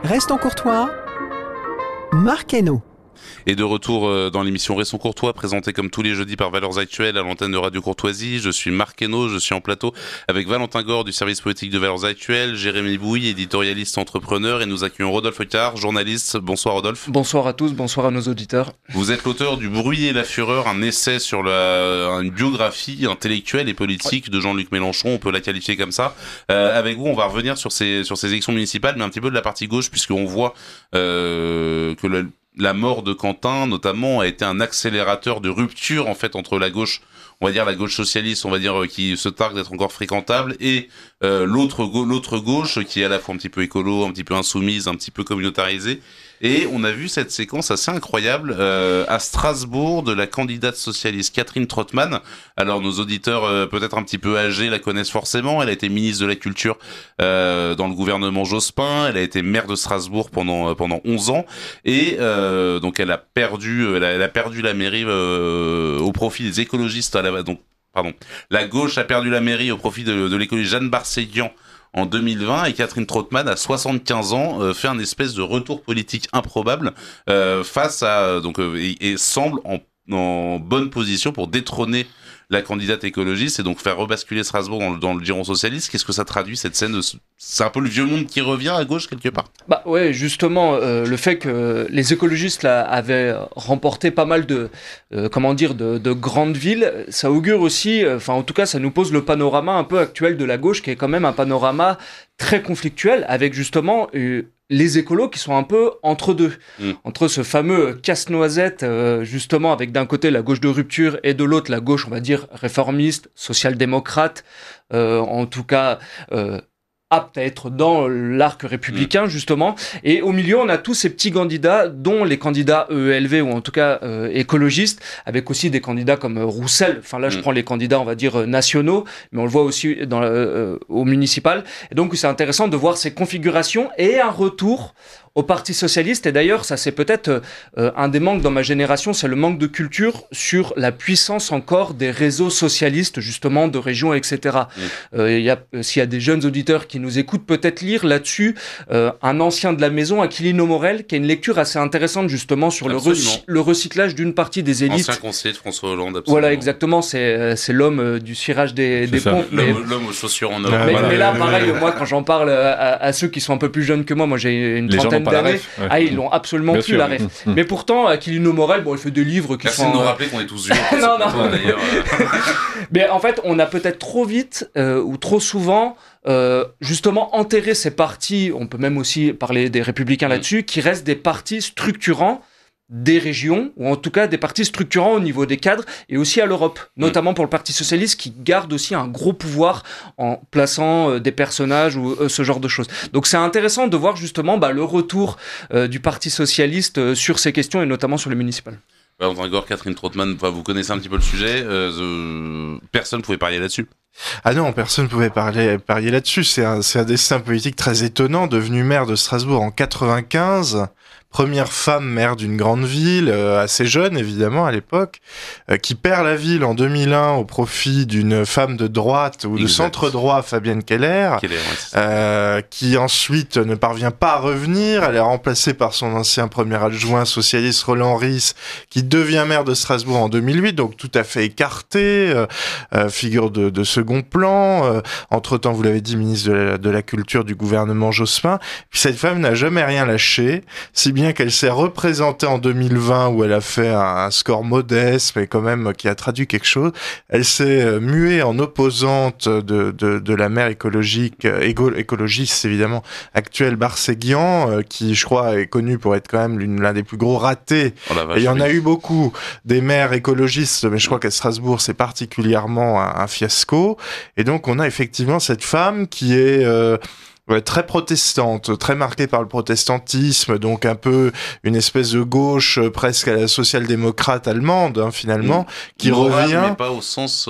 Restons courtois, Marc Hainaut. Et de retour dans l'émission Restons Courtois, présentée comme tous les jeudis par Valeurs Actuelles à l'antenne de Radio Courtoisie. Je suis Marc Hainaut, je suis en plateau avec Valentin Gore du service politique de Valeurs Actuelles, Jérémy Bouy, éditorialiste entrepreneur, et nous accueillons Rodolphe Carr, journaliste. Bonsoir Rodolphe. Bonsoir à tous, bonsoir à nos auditeurs. Vous êtes l'auteur du Bruit et la Fureur, un essai sur une biographie intellectuelle et politique de Jean-Luc Mélenchon, on peut la qualifier comme ça. Avec vous, on va revenir sur ces élections municipales, mais un petit peu de la partie gauche, puisqu'on voit que la mort de Quentin, notamment, a été un accélérateur de rupture, en fait, entre la gauche, on va dire la gauche socialiste, on va dire, qui se targue d'être encore fréquentable, et l'autre gauche, qui est à la fois un petit peu écolo, un petit peu insoumise, un petit peu communautarisée. Et on a vu cette séquence assez incroyable à Strasbourg de la candidate socialiste Catherine Trottmann. Alors nos auditeurs peut-être un petit peu âgés la connaissent forcément. Elle a été ministre de la Culture dans le gouvernement Jospin. Elle a été maire de Strasbourg pendant 11 ans. Et donc elle a perdu la mairie au profit des écologistes. La gauche a perdu la mairie au profit de l'écologiste Jeanne Barséguian en 2020, et Catherine Trottmann, à 75 ans, fait un espèce de retour politique improbable face à et semble en bonne position pour détrôner la candidate écologiste et donc faire rebasculer Strasbourg dans le giron socialiste. Qu'est-ce que ça traduit, cette scène C'est un peu le vieux monde qui revient à gauche quelque part. Bah ouais, justement, le fait que les écologistes là avaient remporté pas mal de grandes villes, ça augure aussi, en tout cas, ça nous pose le panorama un peu actuel de la gauche, qui est quand même un panorama très conflictuel, avec justement les écolos qui sont un peu entre deux, entre ce fameux casse-noisette, justement, avec d'un côté la gauche de rupture et de l'autre la gauche, on va dire, réformiste, social-démocrate, en tout cas apte à être dans l'arc républicain, justement. Et au milieu, on a tous ces petits candidats, dont les candidats EELV, ou en tout cas écologistes, avec aussi des candidats comme Roussel. Enfin là, je prends les candidats, on va dire, nationaux, mais on le voit aussi au municipal. Et donc, c'est intéressant de voir ces configurations et un retour au Parti Socialiste. Et d'ailleurs, ça c'est peut-être un des manques dans ma génération, c'est le manque de culture sur la puissance encore des réseaux socialistes, justement, de régions, etc. S'il y a des jeunes auditeurs qui nous écoutent, peut-être lire là-dessus un ancien de la maison, Aquilino Morel, qui a une lecture assez intéressante, justement, sur le recyclage d'une partie des élites. Ancien conseiller de François Hollande, absolument. Voilà, exactement, c'est l'homme du cirage des ponts. L'homme aux chaussures en or. Mais là, pareil, moi, quand j'en parle à ceux qui sont un peu plus jeunes que moi j'ai une trentaine d'années, ils l'ont absolument plus la ref. Mais pourtant, Aquilino Morel, il fait des livres qui sont... Merci de nous rappeler qu'on est tous vieux. Non. D'ailleurs. Mais en fait, on a peut-être trop vite ou trop souvent justement enterré ces partis, on peut même aussi parler des Républicains là-dessus, qui restent des partis structurants des régions, ou en tout cas des partis structurants au niveau des cadres, et aussi à l'Europe, notamment pour le Parti Socialiste, qui garde aussi un gros pouvoir en plaçant des personnages ou ce genre de choses. Donc c'est intéressant de voir justement le retour du Parti Socialiste sur ces questions, et notamment sur le municipal. Valentin Gore, Catherine Trottmann, vous connaissez un petit peu le sujet, personne ne pouvait parier là-dessus. Ah non, personne ne pouvait parier là-dessus. C'est un destin politique très étonnant, devenu maire de Strasbourg en 95, première femme maire d'une grande ville, assez jeune évidemment à l'époque, qui perd la ville en 2001 au profit d'une femme de droite ou de centre-droit, Fabienne Keller, qui ensuite ne parvient pas à revenir. Elle est remplacée par son ancien premier adjoint socialiste Roland Ries, qui devient maire de Strasbourg en 2008, donc tout à fait écarté, figure de second plan. Entre-temps, vous l'avez dit, ministre de la Culture du gouvernement Jospin. Puis cette femme n'a jamais rien lâché, si bien qu'elle s'est représentée en 2020 où elle a fait un score modeste, mais quand même qui a traduit quelque chose. Elle s'est muée en opposante de la maire écologiste évidemment actuelle Barséguian, qui je crois est connue pour être quand même l'un des plus gros ratés. Et il y en a eu beaucoup des maires écologistes, mais je crois qu'à Strasbourg c'est particulièrement un fiasco. Et donc on a effectivement cette femme qui est très protestante, très marquée par le protestantisme, donc un peu une espèce de gauche presque à la social-démocrate allemande, finalement, qui revient... mais pas au sens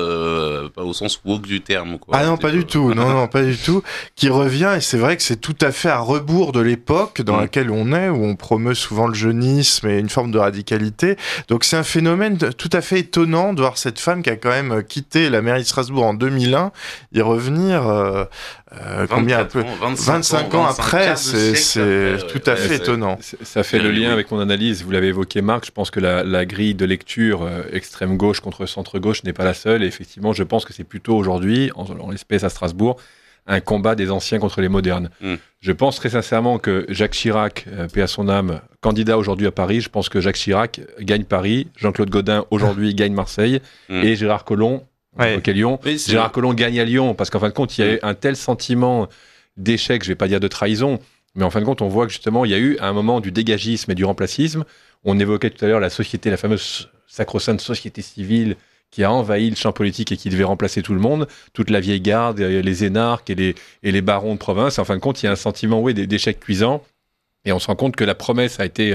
woke du terme, quoi. Ah non, pas du tout, non, pas du tout, qui revient, et c'est vrai que c'est tout à fait à rebours de l'époque dans laquelle on est, où on promeut souvent le jeunisme et une forme de radicalité. Donc c'est un phénomène tout à fait étonnant de voir cette femme qui a quand même quitté la mairie de Strasbourg en 2001, y revenir combien un peu 25 ans après, c'est tout à fait étonnant. Ça fait le lien avec mon analyse. Vous l'avez évoqué, Marc. Je pense que la grille de lecture extrême gauche contre centre gauche n'est pas la seule. Et effectivement, je pense que c'est plutôt aujourd'hui, en l'espèce à Strasbourg, un combat des anciens contre les modernes. Je pense très sincèrement que Jacques Chirac, paix à son âme, candidat aujourd'hui à Paris, je pense que Jacques Chirac gagne Paris, Jean-Claude Gaudin aujourd'hui gagne Marseille, et Gérard Collomb, Lyon, Gérard Collomb gagne à Lyon, parce qu'en fin de compte, il y a eu un tel sentiment d'échec, je vais pas dire de trahison, mais en fin de compte, on voit que justement, il y a eu un moment du dégagisme et du remplacisme. On évoquait tout à l'heure la société, la fameuse sacro-sainte société civile, qui a envahi le champ politique et qui devait remplacer tout le monde, toute la vieille garde, les énarques et les barons de province. En fin de compte, il y a un sentiment d'échec cuisant, et on se rend compte que la promesse a été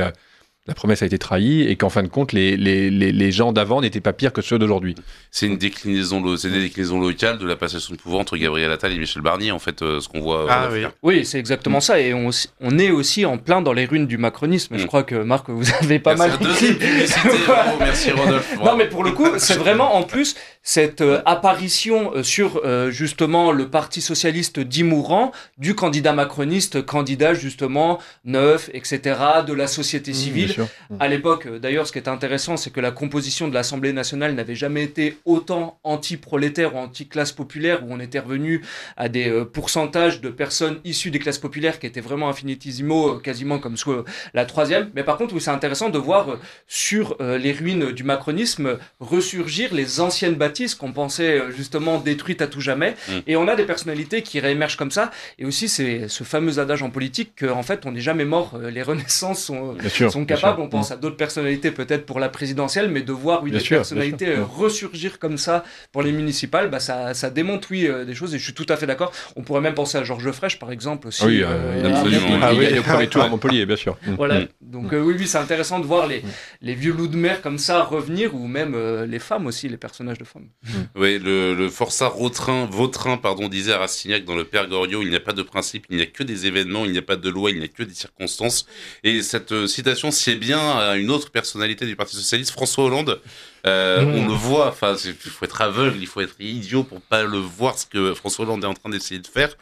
trahie, et qu'en fin de compte, les gens d'avant n'étaient pas pires que ceux d'aujourd'hui. C'est des déclinaisons locales de la passation de pouvoir entre Gabriel Attal et Michel Barnier, en fait, ce qu'on voit. Oui, c'est exactement ça, et on est aussi en plein dans les ruines du macronisme. Je crois que, Marc, vous avez pas mal écrit. Bravo, merci Rodolphe. Non, mais pour le coup, c'est vraiment, en plus, cette apparition sur, justement, le Parti socialiste dit mourant, du candidat macroniste, candidat, justement, neuf, etc., de la société civile. À l'époque, d'ailleurs, ce qui était intéressant, c'est que la composition de l'Assemblée nationale n'avait jamais été autant anti-prolétaire ou anti-classe populaire, où on était revenu à des pourcentages de personnes issues des classes populaires qui étaient vraiment infinitésimaux, quasiment comme sous la troisième. Mais par contre, oui, c'est intéressant de voir sur les ruines du macronisme ressurgir les anciennes bâtisses qu'on pensait justement détruites à tout jamais. Et on a des personnalités qui réémergent comme ça. Et aussi, c'est ce fameux adage en politique qu'en fait, on n'est jamais mort. Les renaissances sont capables. On pense à d'autres personnalités peut-être pour la présidentielle, mais de voir des personnalités ressurgir comme ça pour les municipales, ça démontre des choses, et je suis tout à fait d'accord. On pourrait même penser à Georges Frêche par exemple aussi. Oui, absolument. Il gagne au premier tour à Montpellier, bien sûr. Voilà. Donc oui, c'est intéressant de voir les vieux loups de mer comme ça revenir, ou même les femmes aussi, les personnages de femmes. Oui, le forçat Vautrin, disait à Rastignac dans Le Père Goriot, il n'y a pas de principe, il n'y a que des événements, il n'y a pas de loi, il n'y a que des circonstances. Et cette citation sied bien à une autre personnalité du Parti socialiste, François Hollande. On le voit, il faut être aveugle, il faut être idiot pour pas le voir, ce que François Hollande est en train d'essayer de faire.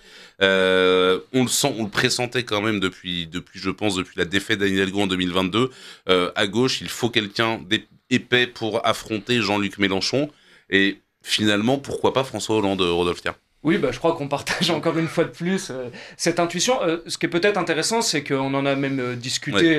On le sent, on le pressentait quand même depuis je pense, depuis la défaite d'Anne Hidalgo en 2022. À gauche, il faut quelqu'un d'épais pour affronter Jean-Luc Mélenchon. Et finalement, pourquoi pas François Hollande, Rodolphe Thiers? Oui, je crois qu'on partage encore une fois de plus cette intuition. Ce qui est peut-être intéressant, c'est qu'on en a même discuté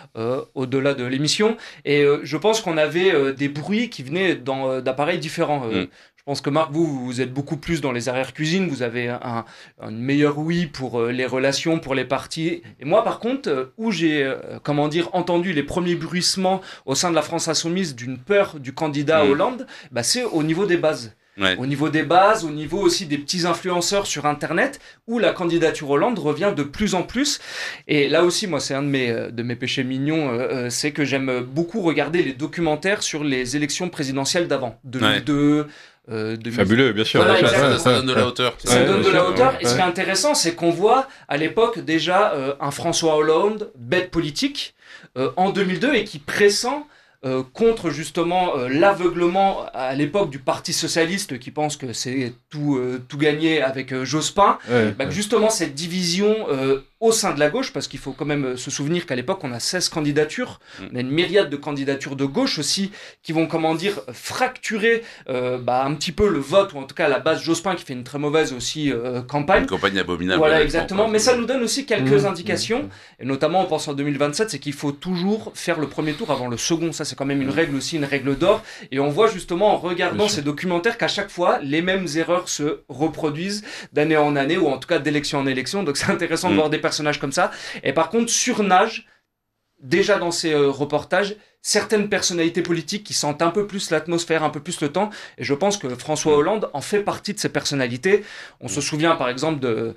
au-delà de l'émission. Et je pense qu'on avait des bruits qui venaient d'appareils différents. Je pense que Marc, vous êtes beaucoup plus dans les arrière-cuisines. Vous avez une meilleure ouïe pour les relations, pour les partis. Et moi, par contre, où j'ai entendu les premiers bruissements au sein de la France insoumise d'une peur du candidat Hollande, c'est au niveau des bases. Au niveau des bases, au niveau aussi des petits influenceurs sur Internet, où la candidature Hollande revient de plus en plus. Et là aussi, moi, c'est un de mes péchés mignons, c'est que j'aime beaucoup regarder les documentaires sur les élections présidentielles d'avant, 2002. Fabuleux, bien sûr. Voilà, ça donne de la hauteur. Ça donne de la hauteur. Et ce qui est intéressant, c'est qu'on voit à l'époque déjà un François Hollande, bête politique, en 2002, et qui pressent contre justement l'aveuglement à l'époque du Parti socialiste qui pense que c'est tout gagné avec Jospin, justement cette division au sein de la gauche, parce qu'il faut quand même se souvenir qu'à l'époque on a 16 candidatures, on a une myriade de candidatures de gauche aussi qui vont fracturer un petit peu le vote, ou en tout cas la base Jospin qui fait une très mauvaise aussi campagne. Une campagne abominable. Voilà, exactement, mais ça nous donne aussi quelques indications, et notamment on pense en 2027, c'est qu'il faut toujours faire le premier tour avant le second. Ça c'est quand même une règle aussi, une règle d'or, et on voit justement en regardant ces documentaires qu'à chaque fois les mêmes erreurs se reproduisent d'année en année, ou en tout cas d'élection en élection. Donc c'est intéressant de voir des personnages comme ça. Et par contre, surnage déjà dans ces reportages certaines personnalités politiques qui sentent un peu plus l'atmosphère, un peu plus le temps, et je pense que François Hollande en fait partie de ces personnalités. On se souvient par exemple de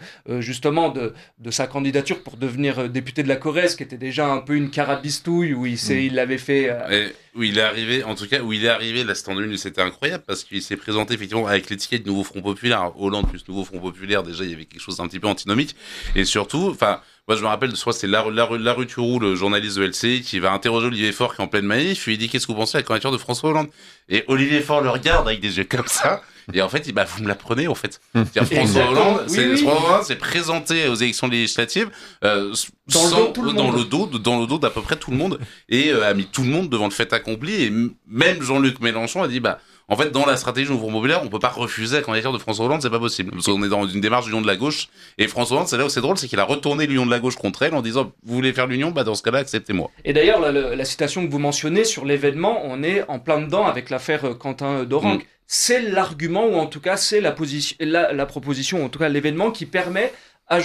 sa candidature pour devenir député de la Corrèze, qui était déjà un peu une carabistouille, où il l'avait fait... Où il est arrivé, là c'était en 2000, c'était incroyable, parce qu'il s'est présenté effectivement avec l'étiquette Nouveau Front Populaire. Hollande plus Nouveau Front Populaire, déjà il y avait quelque chose d'un petit peu antinomique, et surtout, Moi, je me rappelle, soit c'est Larue Turou, le journaliste de LCI, qui va interroger Olivier Faure qui est en pleine manif, lui il dit qu'est-ce que vous pensez de la candidature de François Hollande? Et Olivier Faure le regarde avec des yeux comme ça, et en fait, il dit, bah, vous me l'apprenez, en fait. C'est-à-dire, François Hollande, François Hollande s'est présenté aux élections législatives, dans le dos d'à peu près tout le monde, et a mis tout le monde devant le fait accompli, et même Jean-Luc Mélenchon a dit, bah, en fait, dans la stratégie du Mouvement populaire, on peut pas refuser la candidature de François Hollande, c'est pas possible. Parce qu'on est dans une démarche d'union de la gauche. Et François Hollande, c'est là où c'est drôle, c'est qu'il a retourné l'union de la gauche contre elle en disant, vous voulez faire l'union? Bah, dans ce cas-là, acceptez-moi. Et d'ailleurs, la citation que vous mentionnez sur l'événement, on est en plein dedans avec l'affaire Quentin Dorenc. C'est l'argument, ou en tout cas, c'est la proposition, ou en tout cas, l'événement qui permet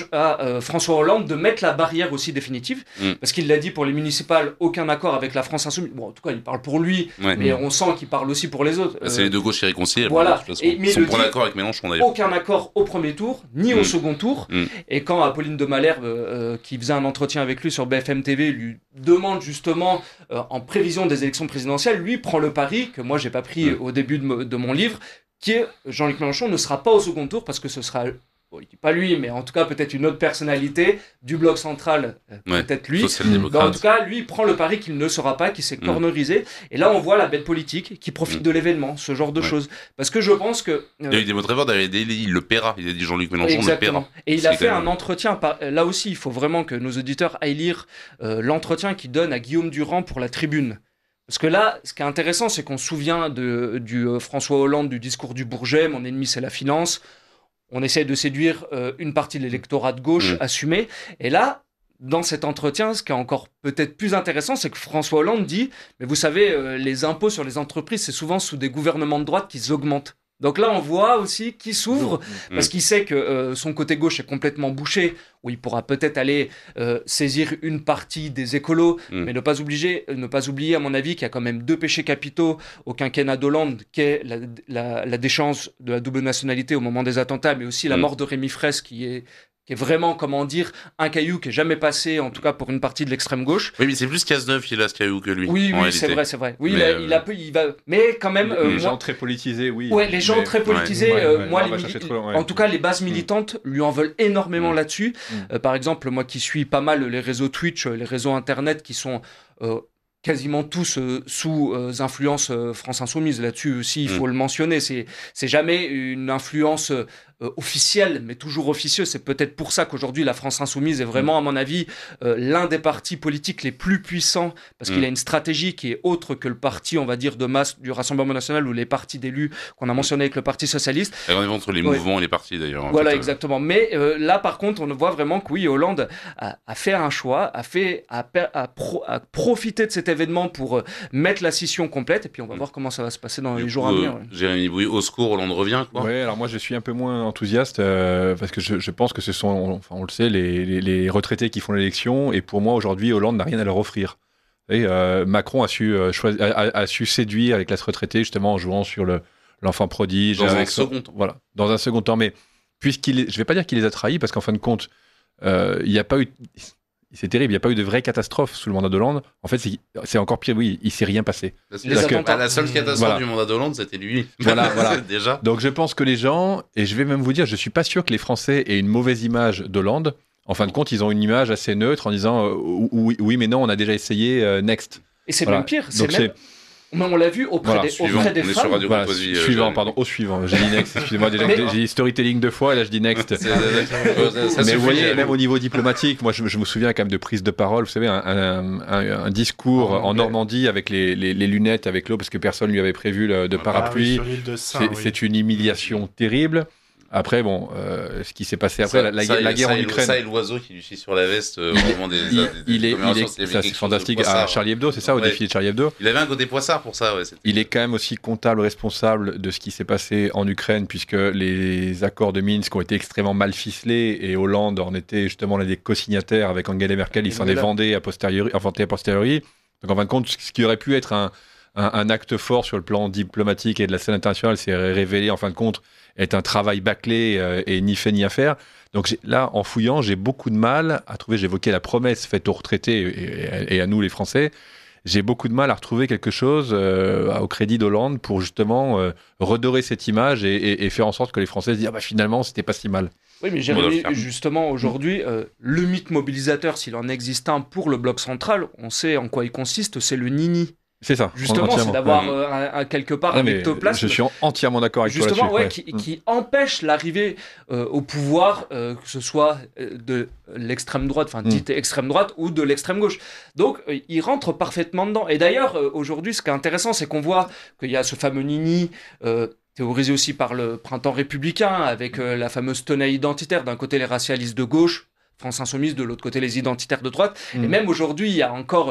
à François Hollande de mettre la barrière aussi définitive, parce qu'il l'a dit pour les municipales, aucun accord avec la France Insoumise. Bon, en tout cas, il parle pour lui, mais on sent qu'il parle aussi pour les autres. C'est les deux gauches irréconciliables. Voilà. Ils sont pour l'accord avec Mélenchon d'ailleurs. Aucun accord au premier tour, ni au second tour. Et quand Apolline de Malherbe, qui faisait un entretien avec lui sur BFM TV, lui demande justement, en prévision des élections présidentielles, lui prend le pari, que moi j'ai pas pris au début de mon livre, qui est Jean-Luc Mélenchon ne sera pas au second tour parce que ce sera... Bon, il dit pas lui, mais en tout cas peut-être une autre personnalité du bloc central, peut-être lui. Mais en tout cas, lui, il prend le pari qu'il ne sera pas, qu'il s'est cornerisé. Et là, on voit la bête politique qui profite de l'événement, ce genre de choses. Parce que je pense que... il y a eu des mots très forts, il le paiera. Il a dit Jean-Luc Mélenchon le paiera. Et il a fait un entretien. Là aussi, il faut vraiment que nos auditeurs aillent lire l'entretien qu'il donne à Guillaume Durand pour la Tribune. Parce que là, ce qui est intéressant, c'est qu'on se souvient du François Hollande, du discours du Bourget, mon ennemi c'est la finance. On essaie de séduire une partie de l'électorat de gauche assumé. Et là, dans cet entretien, ce qui est encore peut-être plus intéressant, c'est que François Hollande dit « Mais vous savez, les impôts sur les entreprises, c'est souvent sous des gouvernements de droite qu'ils augmentent. » Donc là, on voit aussi qu'il s'ouvre, parce qu'il sait que son côté gauche est complètement bouché, où il pourra peut-être aller saisir une partie des écolos, mais ne pas oublier, à mon avis, qu'il y a quand même 2 péchés capitaux au quinquennat d'Hollande, qui est la déchéance de la double nationalité au moment des attentats, mais aussi la mort de Rémi Fraisse, qui est vraiment, comment dire, un caillou qui est jamais passé, en tout cas pour une partie de l'extrême gauche. Oui, mais c'est plus Cazeneuve qui a ce caillou que lui. Oui, c'est vrai. Oui, mais il va, mais quand même. Les gens très politisés, oui. Ouais, les gens très politisés. En tout cas, les bases militantes lui en veulent énormément là-dessus. Par exemple, moi qui suis pas mal les réseaux Twitch, les réseaux Internet qui sont quasiment tous sous influence France Insoumise. Là-dessus aussi, il faut le mentionner. C'est jamais une influence officielle, mais toujours officieuse. C'est peut-être pour ça qu'aujourd'hui, la France Insoumise est vraiment, à mon avis, l'un des partis politiques les plus puissants, parce qu'il a une stratégie qui est autre que le parti, on va dire, de masse du Rassemblement national ou les partis d'élus qu'on a mentionné avec le Parti socialiste. Et on est entre les mouvements et les partis, d'ailleurs. Voilà, exactement. Mais là, par contre, on voit vraiment que oui, Hollande a fait un choix, a profité de cet événement pour mettre la scission complète, et puis on va voir comment ça va se passer dans les jours à venir. Jérémy Bouy, au secours, Hollande revient, quoi. Ouais, alors moi je suis un peu moins enthousiaste parce que je pense que ce sont, enfin on le sait, les retraités qui font l'élection, et pour moi aujourd'hui Hollande n'a rien à leur offrir. Et, Macron a su séduire avec la retraitée justement en jouant sur l'enfant prodige. Dans un second temps. Voilà, dans un second temps, mais je ne vais pas dire qu'il les a trahis, parce qu'en fin de compte, il n'y a pas eu... C'est terrible, il n'y a pas eu de vraie catastrophe sous le mandat d'Hollande. En fait, c'est encore pire, oui, il ne s'est rien passé. La seule catastrophe du mandat d'Hollande, c'était lui. Voilà. Déjà. Donc je pense que les gens, et je vais même vous dire, je ne suis pas sûr que les Français aient une mauvaise image d'Hollande. En fin de compte, ils ont une image assez neutre en disant oui, mais non, on a déjà essayé, next. Et c'est même pire, mais on l'a vu auprès des femmes. Au suivant. J'ai dit next, excusez-moi, déjà j'ai dit storytelling 2 fois, et là je dis next. Mais vous voyez, même au niveau diplomatique, moi je me souviens quand même de prise de parole, vous savez, un discours en Normandie avec les lunettes, avec l'eau, parce que personne lui avait prévu de parapluie. C'est une humiliation terrible. Après, bon, ce qui s'est passé après, la guerre en Ukraine. Ça et l'oiseau qui lui chie sur la veste au moment c'est fantastique. À Charlie Hebdo, c'est ça, au défilé de Charlie Hebdo. Il avait un côté poissard pour ça, ouais. Il est quand même aussi comptable, responsable de ce qui s'est passé en Ukraine, puisque les accords de Minsk ont été extrêmement mal ficelés, et Hollande en était justement l'un des co-signataires avec Angela Merkel. Il s'en est vanté a posteriori. Donc en fin de compte, ce qui aurait pu être un acte fort sur le plan diplomatique et de la scène internationale s'est révélé en fin de compte être un travail bâclé et ni fait ni à faire. Donc là, en fouillant, j'ai beaucoup de mal à trouver, j'évoquais la promesse faite aux retraités et à nous les Français, j'ai beaucoup de mal à retrouver quelque chose au crédit d'Hollande pour justement redorer cette image et faire en sorte que les Français se disent finalement, c'était pas si mal. Oui, mais Jérémy, Rodolphe. justement, aujourd'hui, le mythe mobilisateur, s'il en existe un pour le bloc central, on sait en quoi il consiste, c'est le nini. C'est ça. Justement, c'est entièrement. d'avoir quelque part Ah, un mais ectoplasme. je suis entièrement d'accord avec toi Justement, là-dessus. qui empêche l'arrivée au pouvoir, que ce soit de l'extrême droite, enfin dite extrême droite, ou de l'extrême gauche. Donc, il rentre parfaitement dedans. Et d'ailleurs, aujourd'hui, ce qui est intéressant, c'est qu'on voit qu'il y a ce fameux nini, théorisé aussi par le printemps républicain, avec la fameuse tenaille identitaire, d'un côté les racialistes de gauche, France Insoumise, de l'autre côté les identitaires de droite. Et même aujourd'hui, il y a encore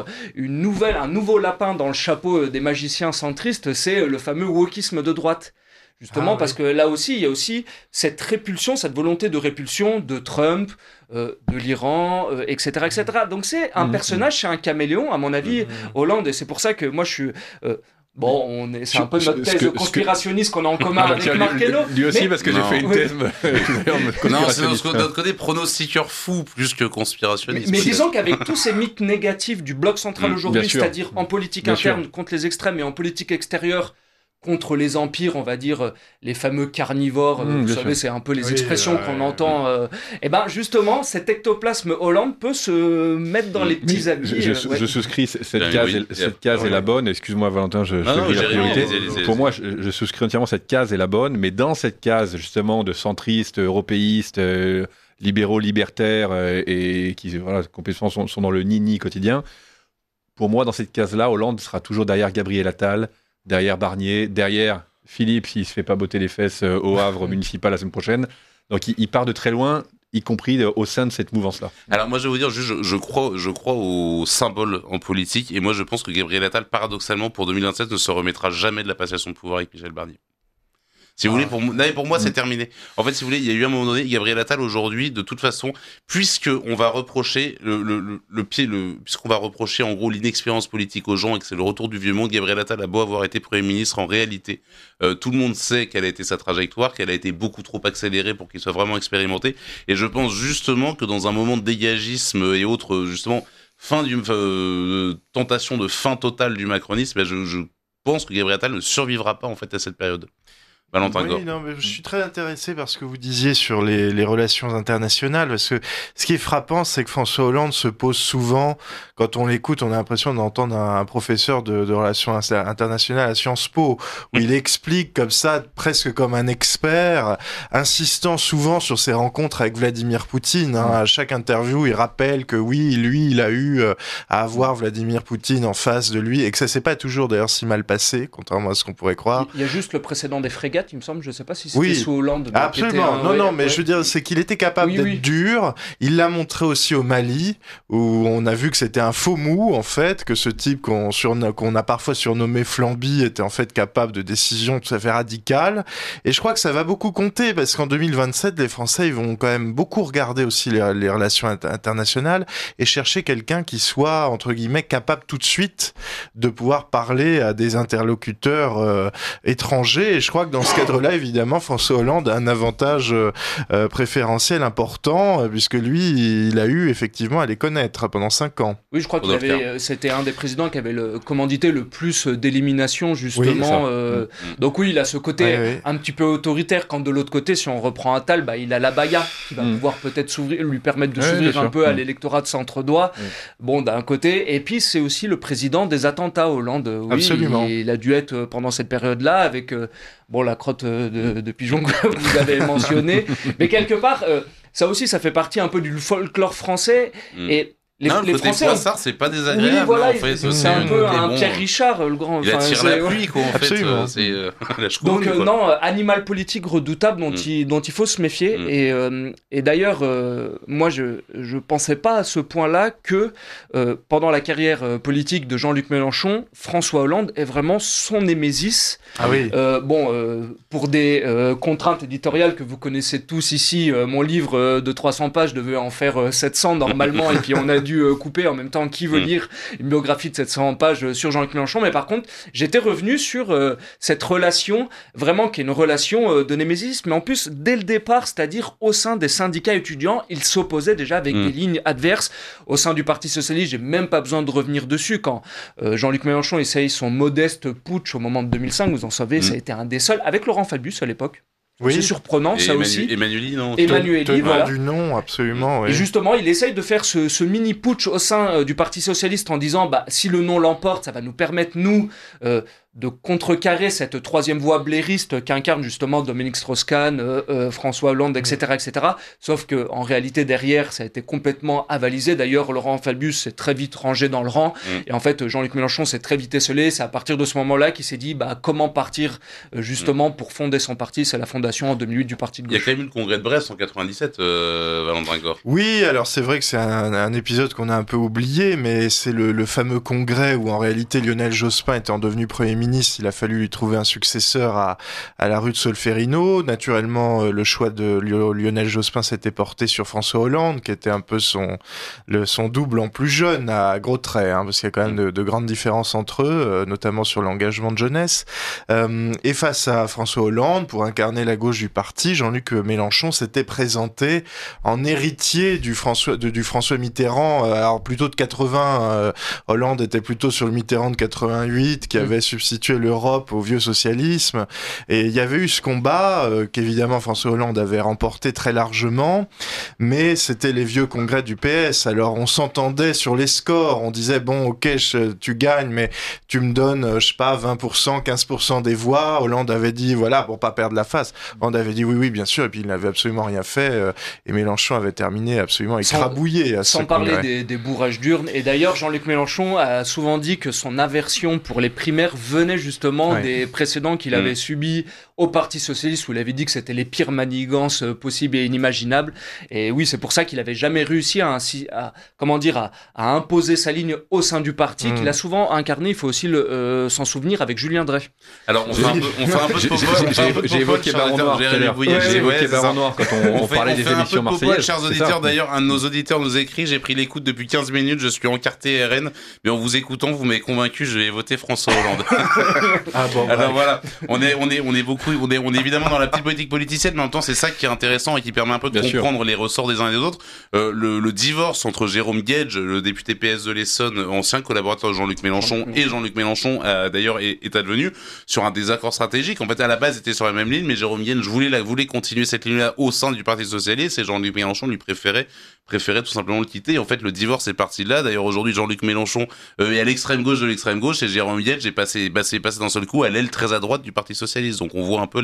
un nouveau lapin dans le chapeau des magiciens centristes, c'est le fameux wokisme de droite. Justement, parce que là aussi, il y a aussi cette répulsion, cette volonté de répulsion de Trump, de l'Iran, etc., etc. Donc c'est un personnage, c'est un caméléon, à mon avis, Hollande, et c'est pour ça que moi je suis... c'est un peu notre thèse conspirationniste qu'on a en commun avec Marc Hainaut. Lui aussi, parce que j'ai fait une thèse. Non, c'est de notre côté pronostiqueur fou plus que conspirationniste. Mais disons qu'avec tous ces mythes négatifs du bloc central aujourd'hui, bien sûr. c'est-à-dire en politique Bien interne sûr. contre les extrêmes et en politique extérieure contre les empires, on va dire les fameux carnivores, vous bien savez, sûr. c'est un peu les expressions qu'on entend. Et ben justement, cet ectoplasme Hollande peut se mettre dans les petits habits. Je souscris, cette case est la bonne. Excuse-moi Valentin, je Non, te dis la Jérémy, priorité. allez-y. Pour moi, je souscris entièrement, cette case est la bonne, mais dans cette case justement de centristes, européistes, libéraux, libertaires et qui complètement sont dans le nini quotidien, pour moi, dans cette case-là, Hollande sera toujours derrière Gabriel Attal, derrière Barnier, derrière Philippe s'il se fait pas botter les fesses au Havre municipal la semaine prochaine. Donc il part de très loin, y compris au sein de cette mouvance-là. Alors moi je vais vous dire, je crois au symbole en politique, et moi je pense que Gabriel Attal, paradoxalement, pour 2027, ne se remettra jamais de la passation de pouvoir avec Michel Barnier. Si vous voulez, pour moi, c'est terminé. En fait, si vous voulez, il y a eu un moment donné, Gabriel Attal aujourd'hui, de toute façon, puisque on va reprocher puisqu'on va reprocher en gros l'inexpérience politique aux gens et que c'est le retour du vieux monde, Gabriel Attal a beau avoir été Premier ministre, en réalité, tout le monde sait quelle a été sa trajectoire, qu'elle a été beaucoup trop accélérée pour qu'il soit vraiment expérimenté. Et je pense justement que dans un moment de dégagisme et autres, justement, tentation de fin totale du macronisme, je pense que Gabriel Attal ne survivra pas en fait à cette période. Valentin Gore. Oui, non, mais je suis très intéressé par ce que vous disiez sur les relations internationales, parce que ce qui est frappant, c'est que François Hollande se pose souvent, quand on l'écoute, on a l'impression d'entendre un professeur de relations internationales à Sciences Po, où il explique comme ça, presque comme un expert, insistant souvent sur ses rencontres avec Vladimir Poutine. À chaque interview, il rappelle que oui, lui, il a eu à avoir Vladimir Poutine en face de lui, et que ça s'est pas toujours d'ailleurs si mal passé, contrairement à ce qu'on pourrait croire. Il y a juste le précédent des frégates, il me semble, je sais pas si c'était sous Hollande. Absolument, mais je veux dire, c'est qu'il était capable d'être dur. Il l'a montré aussi au Mali, où on a vu que c'était un faux mou, en fait, que ce type qu'on a parfois surnommé Flamby était en fait capable de décisions tout à fait radicales. Et je crois que ça va beaucoup compter, parce qu'en 2027, les Français, ils vont quand même beaucoup regarder aussi les relations internationales et chercher quelqu'un qui soit, entre guillemets, capable tout de suite de pouvoir parler à des interlocuteurs étrangers. Et je crois que dans ce cadre-là, évidemment, François Hollande a un avantage préférentiel important, puisque lui, il a eu effectivement à les connaître pendant 5 ans. Oui, je crois que c'était un des présidents qui avait commandité le plus d'élimination, justement. Oui, donc oui, il a ce côté un petit peu autoritaire, quand de l'autre côté, si on reprend Attal, il a la Baïa, qui va pouvoir peut-être lui permettre de s'ouvrir un peu à l'électorat de centre-droit. Bon, d'un côté. Et puis, c'est aussi le président des attentats, Hollande. Oui, absolument. Il a dû être pendant cette période-là avec... la crotte de pigeon que vous avez mentionné, mais quelque part, ça aussi, ça fait partie un peu du folklore français. Et les Français, Poissard, c'est pas désagréable. Oui, voilà, en fait, c'est un peu un Pierre Richard, le grand. Il attire la pluie, quoi. En fait, c'est la choucroune. Donc non, animal politique redoutable dont il faut se méfier. Et d'ailleurs, moi, je pensais pas à ce point-là que pendant la carrière politique de Jean-Luc Mélenchon, François Hollande est vraiment son némésis. Ah oui. Pour des contraintes éditoriales que vous connaissez tous ici, mon livre de 300 pages devait en faire 700 normalement, et puis on a dû couper en même temps. Qui veut lire une biographie de 700 pages sur Jean-Luc Mélenchon? Mais par contre, j'étais revenu sur cette relation, vraiment qui est une relation de némésis, mais en plus, dès le départ, c'est-à-dire au sein des syndicats étudiants, il s'opposait déjà avec des lignes adverses. Au sein du Parti Socialiste, j'ai même pas besoin de revenir dessus. Quand Jean-Luc Mélenchon essaye son modeste putsch au moment de 2005, vous en savez, ça a été un des seuls, avec Laurent Fabius à l'époque, Oui. C'est surprenant, Et ça aussi. Emmanueli, non Emmanueli, Tenant voilà. du nom, absolument. Et Ouais. justement, il essaye de faire ce mini putsch au sein du Parti socialiste en disant, si le non l'emporte, ça va nous permettre, nous, de contrecarrer cette troisième voie blairiste qu'incarne justement Dominique Strauss-Kahn, François Hollande, etc., etc. Sauf que en réalité, derrière, ça a été complètement avalisé. D'ailleurs, Laurent Fabius s'est très vite rangé dans le rang. Et en fait, Jean-Luc Mélenchon s'est très vite esselé. C'est à partir de ce moment-là qu'il s'est dit, comment partir justement pour fonder son parti. C'est la fondation en 2008 du Parti de Il y a gauche. quand même eu le congrès de Brest en 97, Valentin Gore. Oui, alors c'est vrai que c'est un épisode qu'on a un peu oublié, mais c'est le fameux congrès où en réalité Lionel Jospin étant devenu Premier ministre, il a fallu lui trouver un successeur à la rue de Solferino. Naturellement, le choix de Lionel Jospin s'était porté sur François Hollande, qui était un peu son double en plus jeune, à gros traits, parce qu'il y a quand même de grandes différences entre eux, notamment sur l'engagement de jeunesse. Et face à François Hollande, pour incarner la gauche du parti, Jean-Luc Mélenchon s'était présenté en héritier du François Mitterrand, alors plutôt de 80, Hollande était plutôt sur le Mitterrand de 88, qui avait substitué l'Europe au vieux socialisme, et il y avait eu ce combat qu'évidemment François Hollande avait remporté très largement, mais c'était les vieux congrès du PS, alors on s'entendait sur les scores, on disait bon ok tu gagnes, mais tu me donnes je sais pas 20%, 15% des voix. Hollande avait dit voilà, pour pas perdre la face, Hollande avait dit oui bien sûr, et puis il n'avait absolument rien fait, et Mélenchon avait terminé absolument écrabouillé à ce Sans parler congrès. des bourrages d'urnes. Et d'ailleurs, Jean-Luc Mélenchon a souvent dit que son aversion pour les primaires venait justement des précédents qu'il avait subis au Parti Socialiste, où il avait dit que c'était les pires manigances possibles et inimaginables. Et oui, c'est pour ça qu'il avait jamais réussi à imposer sa ligne au sein du parti, qu'il a souvent incarné, il faut aussi s'en souvenir, avec Julien Drey. Alors, on fait un peu de popol. J'ai évoqué Baron Noir tout à l'heure. J'ai évoqué Baron Noir quand on parlait des émissions marseillaises. Chers auditeurs, d'ailleurs, un de nos auditeurs nous écrit, j'ai pris l'écoute depuis 15 minutes, je suis encarté RN, mais en vous écoutant, vous m'avez convaincu, je vais voter François Hollande. Alors voilà, on est évidemment dans la petite politique politicienne, mais en même temps, c'est ça qui est intéressant et qui permet un peu de comprendre les ressorts des uns et des autres. Le divorce entre Jérôme Guedj, le député PS de l'Essonne, ancien collaborateur de Jean-Luc Mélenchon, et Jean-Luc Mélenchon, d'ailleurs, est advenu sur un désaccord stratégique. En fait, à la base, ils étaient sur la même ligne, mais Jérôme Guedj voulait continuer cette ligne-là au sein du Parti Socialiste, et Jean-Luc Mélenchon lui préférait tout simplement le quitter. Et en fait, le divorce est parti de là. D'ailleurs, aujourd'hui, Jean-Luc Mélenchon est à l'extrême gauche de l'extrême gauche, et Jérôme Guedj est passé d'un seul coup à l'aile très à droite du Parti Socialiste. Donc, on voit un peu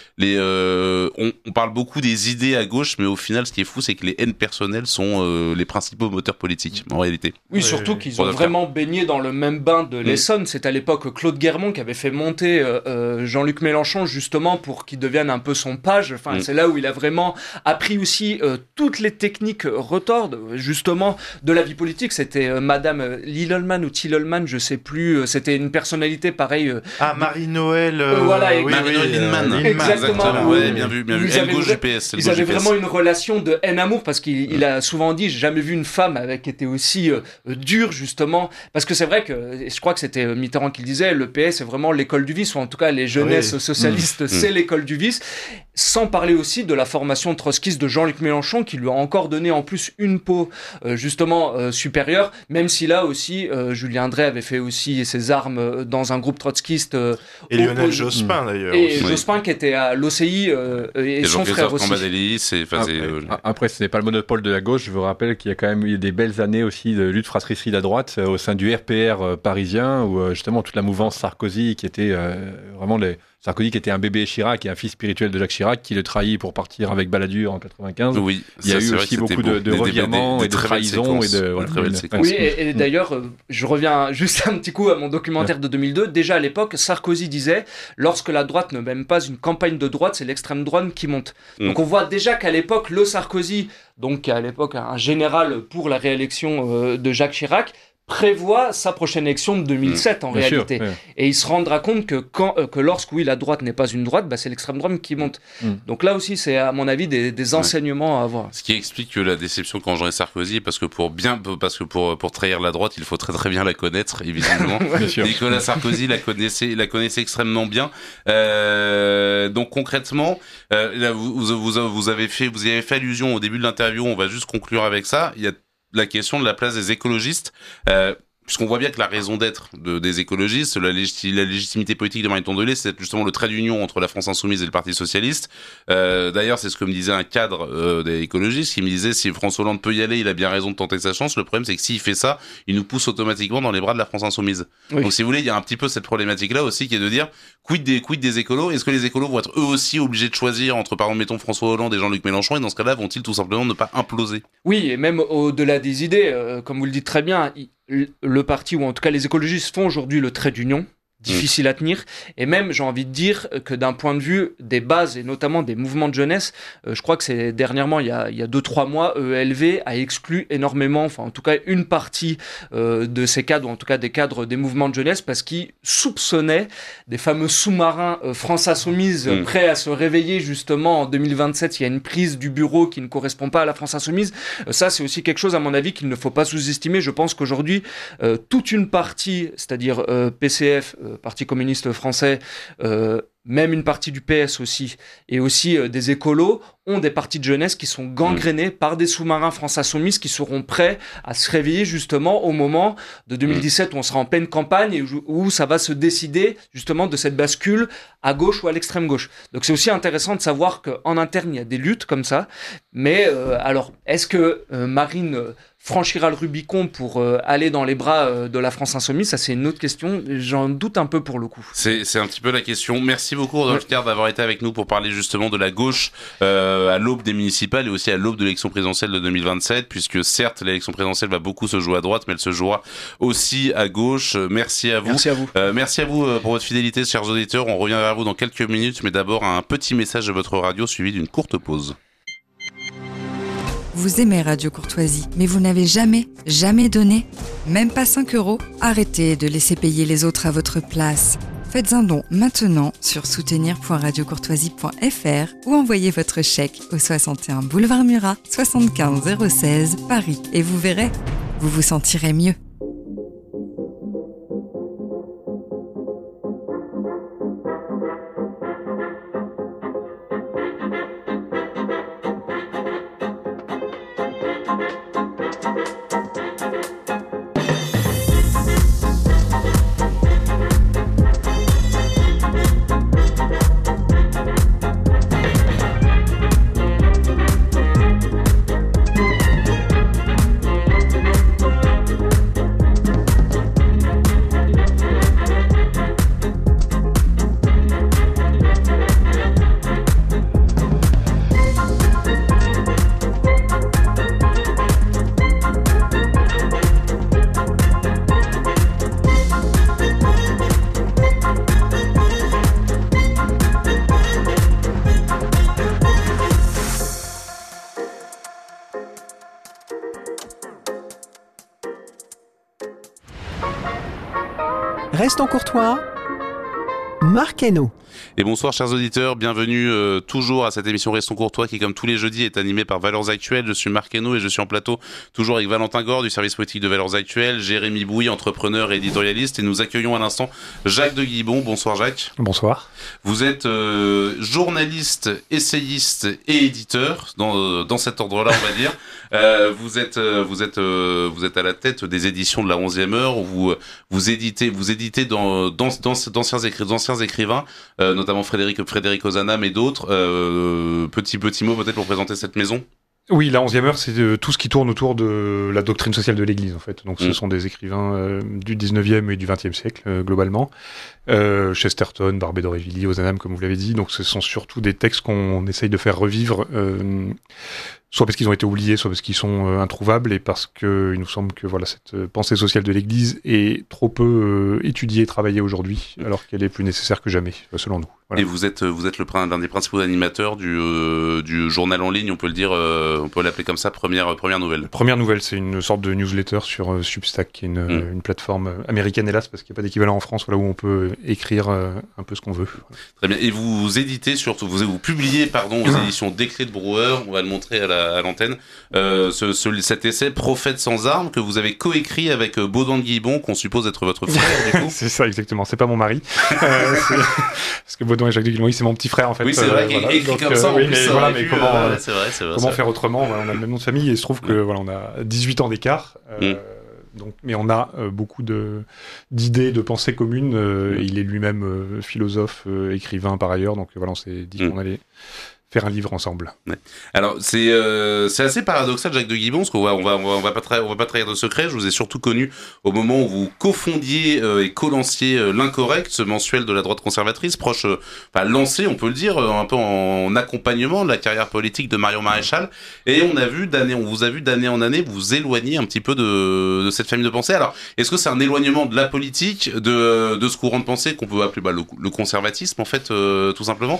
on parle beaucoup des idées à gauche, mais au final, ce qui est fou, c'est que les haines personnelles sont les principaux moteurs politiques, en réalité. Oui, surtout qu'ils ont vraiment baigné dans le même bain de l'Essonne. C'est à l'époque Claude Guermont qui avait fait monter Jean-Luc Mélenchon, justement, pour qu'il devienne un peu son page. Enfin, c'est là où il a vraiment appris aussi toutes les techniques retordes, justement, de la vie politique. C'était Madame Lillelman ou Tillelman, je sais plus. C'était une personnalité pareille. Marie-Noël. Voilà, Marie-Noël Lindemann. Exactement. Ouais, bien vu. Elle gauche GPS. Ils avaient vraiment une relation de haine-amour, parce qu'il a souvent dit, j'ai jamais vu une femme qui était aussi dure, justement. Parce que c'est vrai que, je crois que c'était Mitterrand qui le disait, le PS c'est vraiment l'école du vice, ou en tout cas les jeunesses socialistes, c'est l'école du vice. Sans parler aussi de la formation trotskiste de Jean-Luc Mélenchon, qui lui a encore donné en plus une peau justement supérieure, même si là aussi Julien Drey avait fait aussi ses armes dans un groupe trotskiste. Et Lionel Jospin d'ailleurs. Et Jospin qui était à l'OCI et son frère aussi. Après, ce n'est pas le monopole de la gauche. Je vous rappelle qu'il y a quand même eu des belles années aussi de lutte fratricide à droite au sein du RPR parisien, où justement toute la mouvance Sarkozy, qui était vraiment Sarkozy qui était un bébé Chirac et un fils spirituel de Jacques Chirac, qui le trahit pour partir avec Balladur en 95. Oui, il y a eu aussi beaucoup de revirements et de trahisons. Oui, et d'ailleurs, je reviens juste un petit coup à mon documentaire de 2002. Déjà à l'époque, Sarkozy disait, lorsque la droite ne mène pas une campagne de droite, c'est l'extrême droite qui monte. Donc on voit déjà qu'à l'époque, le Sarkozy, donc à l'époque un général pour la réélection de Jacques Chirac, prévoit sa prochaine élection de 2007 en réalité. Sûr, ouais. Et il se rendra compte que lorsque la droite n'est pas une droite, c'est l'extrême droite qui monte. Donc là aussi, c'est à mon avis des enseignements à avoir. Ce qui explique que la déception qu'engendrait Sarkozy, parce que pour trahir la droite, il faut très très bien la connaître, évidemment. Nicolas Sarkozy la connaissait extrêmement bien. Donc concrètement, là, vous avez fait allusion au début de l'interview. On va juste conclure avec ça. Il y a la question de la place des écologistes. puisqu'on voit bien que la raison d'être des écologistes, la légitimité politique de Marine Tondelier, c'est justement le trait d'union entre la France Insoumise et le Parti Socialiste. D'ailleurs, c'est ce que me disait un cadre des écologistes, qui me disait si François Hollande peut y aller, il a bien raison de tenter sa chance. Le problème, c'est que s'il fait ça, il nous pousse automatiquement dans les bras de la France Insoumise. Oui. Donc, si vous voulez, il y a un petit peu cette problématique-là aussi, qui est de dire quid des écolos. Est-ce que les écolos vont être eux aussi obligés de choisir entre, par exemple, mettons François Hollande et Jean-Luc Mélenchon, et dans ce cas-là, vont-ils tout simplement ne pas imploser? Oui, et même au-delà des idées, comme vous le dites très bien, le parti, ou en tout cas les écologistes, font aujourd'hui le trait d'union, difficile à tenir, et même j'ai envie de dire que d'un point de vue des bases et notamment des mouvements de jeunesse, je crois que c'est dernièrement, il y a 2-3 mois, ELV a exclu énormément, enfin en tout cas une partie de ces cadres, ou en tout cas des cadres des mouvements de jeunesse, parce qu'ils soupçonnaient des fameux sous-marins France Insoumise prêts à se réveiller justement en 2027. Il y a une prise du bureau qui ne correspond pas à la France Insoumise. Ça, c'est aussi quelque chose à mon avis qu'il ne faut pas sous-estimer. Je pense qu'aujourd'hui, toute une partie, c'est-à-dire PCF, Parti communiste français, même une partie du PS aussi, et aussi des écolos, ont des partis de jeunesse qui sont gangrénés par des sous-marins France Insoumise qui seront prêts à se réveiller justement au moment de 2017 où on sera en pleine campagne et où ça va se décider justement de cette bascule à gauche ou à l'extrême gauche. Donc c'est aussi intéressant de savoir qu'en interne il y a des luttes comme ça, mais alors est-ce que Marine franchira le Rubicon pour aller dans les bras de la France Insoumise? Ça, c'est une autre question. J'en doute un peu pour le coup. C'est un petit peu la question. Merci beaucoup, Rodolphe Card, d'avoir été avec nous pour parler justement de la gauche à l'aube des municipales et aussi à l'aube de l'élection présidentielle de 2027, puisque certes, l'élection présidentielle va beaucoup se jouer à droite, mais elle se jouera aussi à gauche. Merci à vous. Merci à vous. Merci à vous pour votre fidélité, chers auditeurs. On revient vers vous dans quelques minutes, mais d'abord un petit message de votre radio suivi d'une courte pause. Vous aimez Radio Courtoisie, mais vous n'avez jamais donné, même pas 5 €? Arrêtez de laisser payer les autres à votre place. Faites un don maintenant sur soutenir.radiocourtoisie.fr ou envoyez votre chèque au 61 boulevard Murat, 75 016 Paris. Et vous verrez, vous vous sentirez mieux. Restons courtois. Marc Hainaut. Et bonsoir chers auditeurs, bienvenue toujours à cette émission Restons Courtois qui comme tous les jeudis est animée par Valeurs Actuelles. Je suis Marc Hainaut et je suis en plateau toujours avec Valentin Gore du service politique de Valeurs Actuelles, Jérémy Bouy, entrepreneur et éditorialiste, et nous accueillons à l'instant Jacques de Guibon. Bonsoir Jacques. Bonsoir. Vous êtes journaliste, essayiste et éditeur dans cet ordre-là on va dire. Vous êtes à la tête des éditions de la 11e heure où vous éditez d'anciens écrivains, notamment Frédéric Ozanam et d'autres. Petit mot peut-être pour présenter cette maison. Oui, la 11e heure, c'est tout ce qui tourne autour de la doctrine sociale de l'Église, en fait. Donc, ce sont des écrivains du 19e et du 20e siècle, globalement. Chesterton, Barbé d'Aurevilly, Ozanam, comme vous l'avez dit. Donc, ce sont surtout des textes qu'on essaye de faire revivre, soit parce qu'ils ont été oubliés, soit parce qu'ils sont introuvables, et parce que il nous semble que voilà, cette pensée sociale de l'Église est trop peu étudiée et travaillée aujourd'hui, alors qu'elle est plus nécessaire que jamais, selon nous. Voilà. Et vous êtes l'un des principaux animateurs du journal en ligne, on peut le dire, on peut l'appeler comme ça, première nouvelle. Première nouvelle, c'est une sorte de newsletter sur Substack, qui est une plateforme américaine, hélas, parce qu'il n'y a pas d'équivalent en France, voilà, où on peut écrire un peu ce qu'on veut. Voilà. Très bien. Et vous éditez surtout, vous publiez, aux éditions Décret de Brouwer, on va le montrer à l'antenne, cet essai Prophète sans armes que vous avez coécrit avec Baudouin de Guibon, qu'on suppose être votre frère, du coup. C'est ça, exactement. C'est pas mon mari. Parce que Baudouin et Jacques de Guibon, c'est mon petit frère, en fait. Oui, c'est vrai, voilà. écrit comme ça, en oui, plus, mais voilà, mais comment c'est vrai, faire autrement? Voilà, on a le même nom de famille, et il se trouve que, voilà, on a 18 ans d'écart. Donc, mais on a beaucoup d'idées, de pensées communes. Il est lui-même philosophe, écrivain par ailleurs. Donc voilà, on s'est dit qu'on allait faire un livre ensemble. Ouais. Alors c'est assez paradoxal, Jacques de Guibon, parce qu'on va pas trahir de secret. Je vous ai surtout connu au moment où vous cofondiez et co-lanciez l'Incorrect, ce mensuel de la droite conservatrice, lancé, on peut le dire, un peu en accompagnement de la carrière politique de Marion Maréchal. Et on vous a vu d'année en année vous éloigner un petit peu de cette famille de pensée. Alors, est-ce que c'est un éloignement de la politique, de ce courant de pensée qu'on peut appeler le conservatisme, en fait, tout simplement?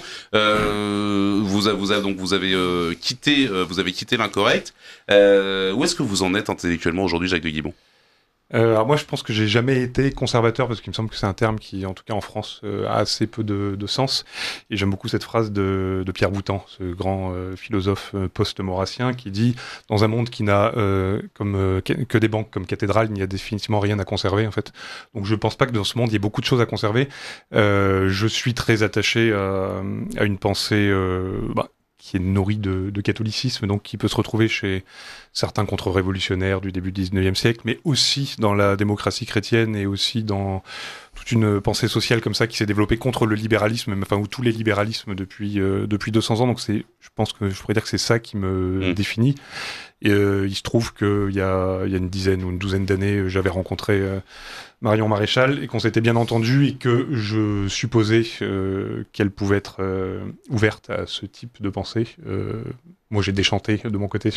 Vous avez quitté l'Incorrect. Où est-ce que vous en êtes intellectuellement aujourd'hui, Jacques de Guibon? Alors moi, je pense que j'ai jamais été conservateur, parce qu'il me semble que c'est un terme qui, en tout cas en France, a assez peu de sens. Et j'aime beaucoup cette phrase de Pierre Boutan, ce grand philosophe post-maurassien, qui dit « Dans un monde qui n'a que des banques comme cathédrale, il n'y a définitivement rien à conserver, en fait. » Donc je pense pas que dans ce monde, il y ait beaucoup de choses à conserver. Je suis très attaché à une pensée qui est nourrie de catholicisme, donc qui peut se retrouver chez certains contre-révolutionnaires du début du 19e siècle, mais aussi dans la démocratie chrétienne et aussi dans toute une pensée sociale comme ça qui s'est développée contre le libéralisme, ou tous les libéralismes depuis 200 ans. Donc je pense que je pourrais dire que c'est ça qui me définit. Et il se trouve qu'il y a une dizaine ou une douzaine d'années, j'avais rencontré Marion Maréchal et qu'on s'était bien entendu et que je supposais qu'elle pouvait être ouverte à ce type de pensée. Moi, j'ai déchanté de mon côté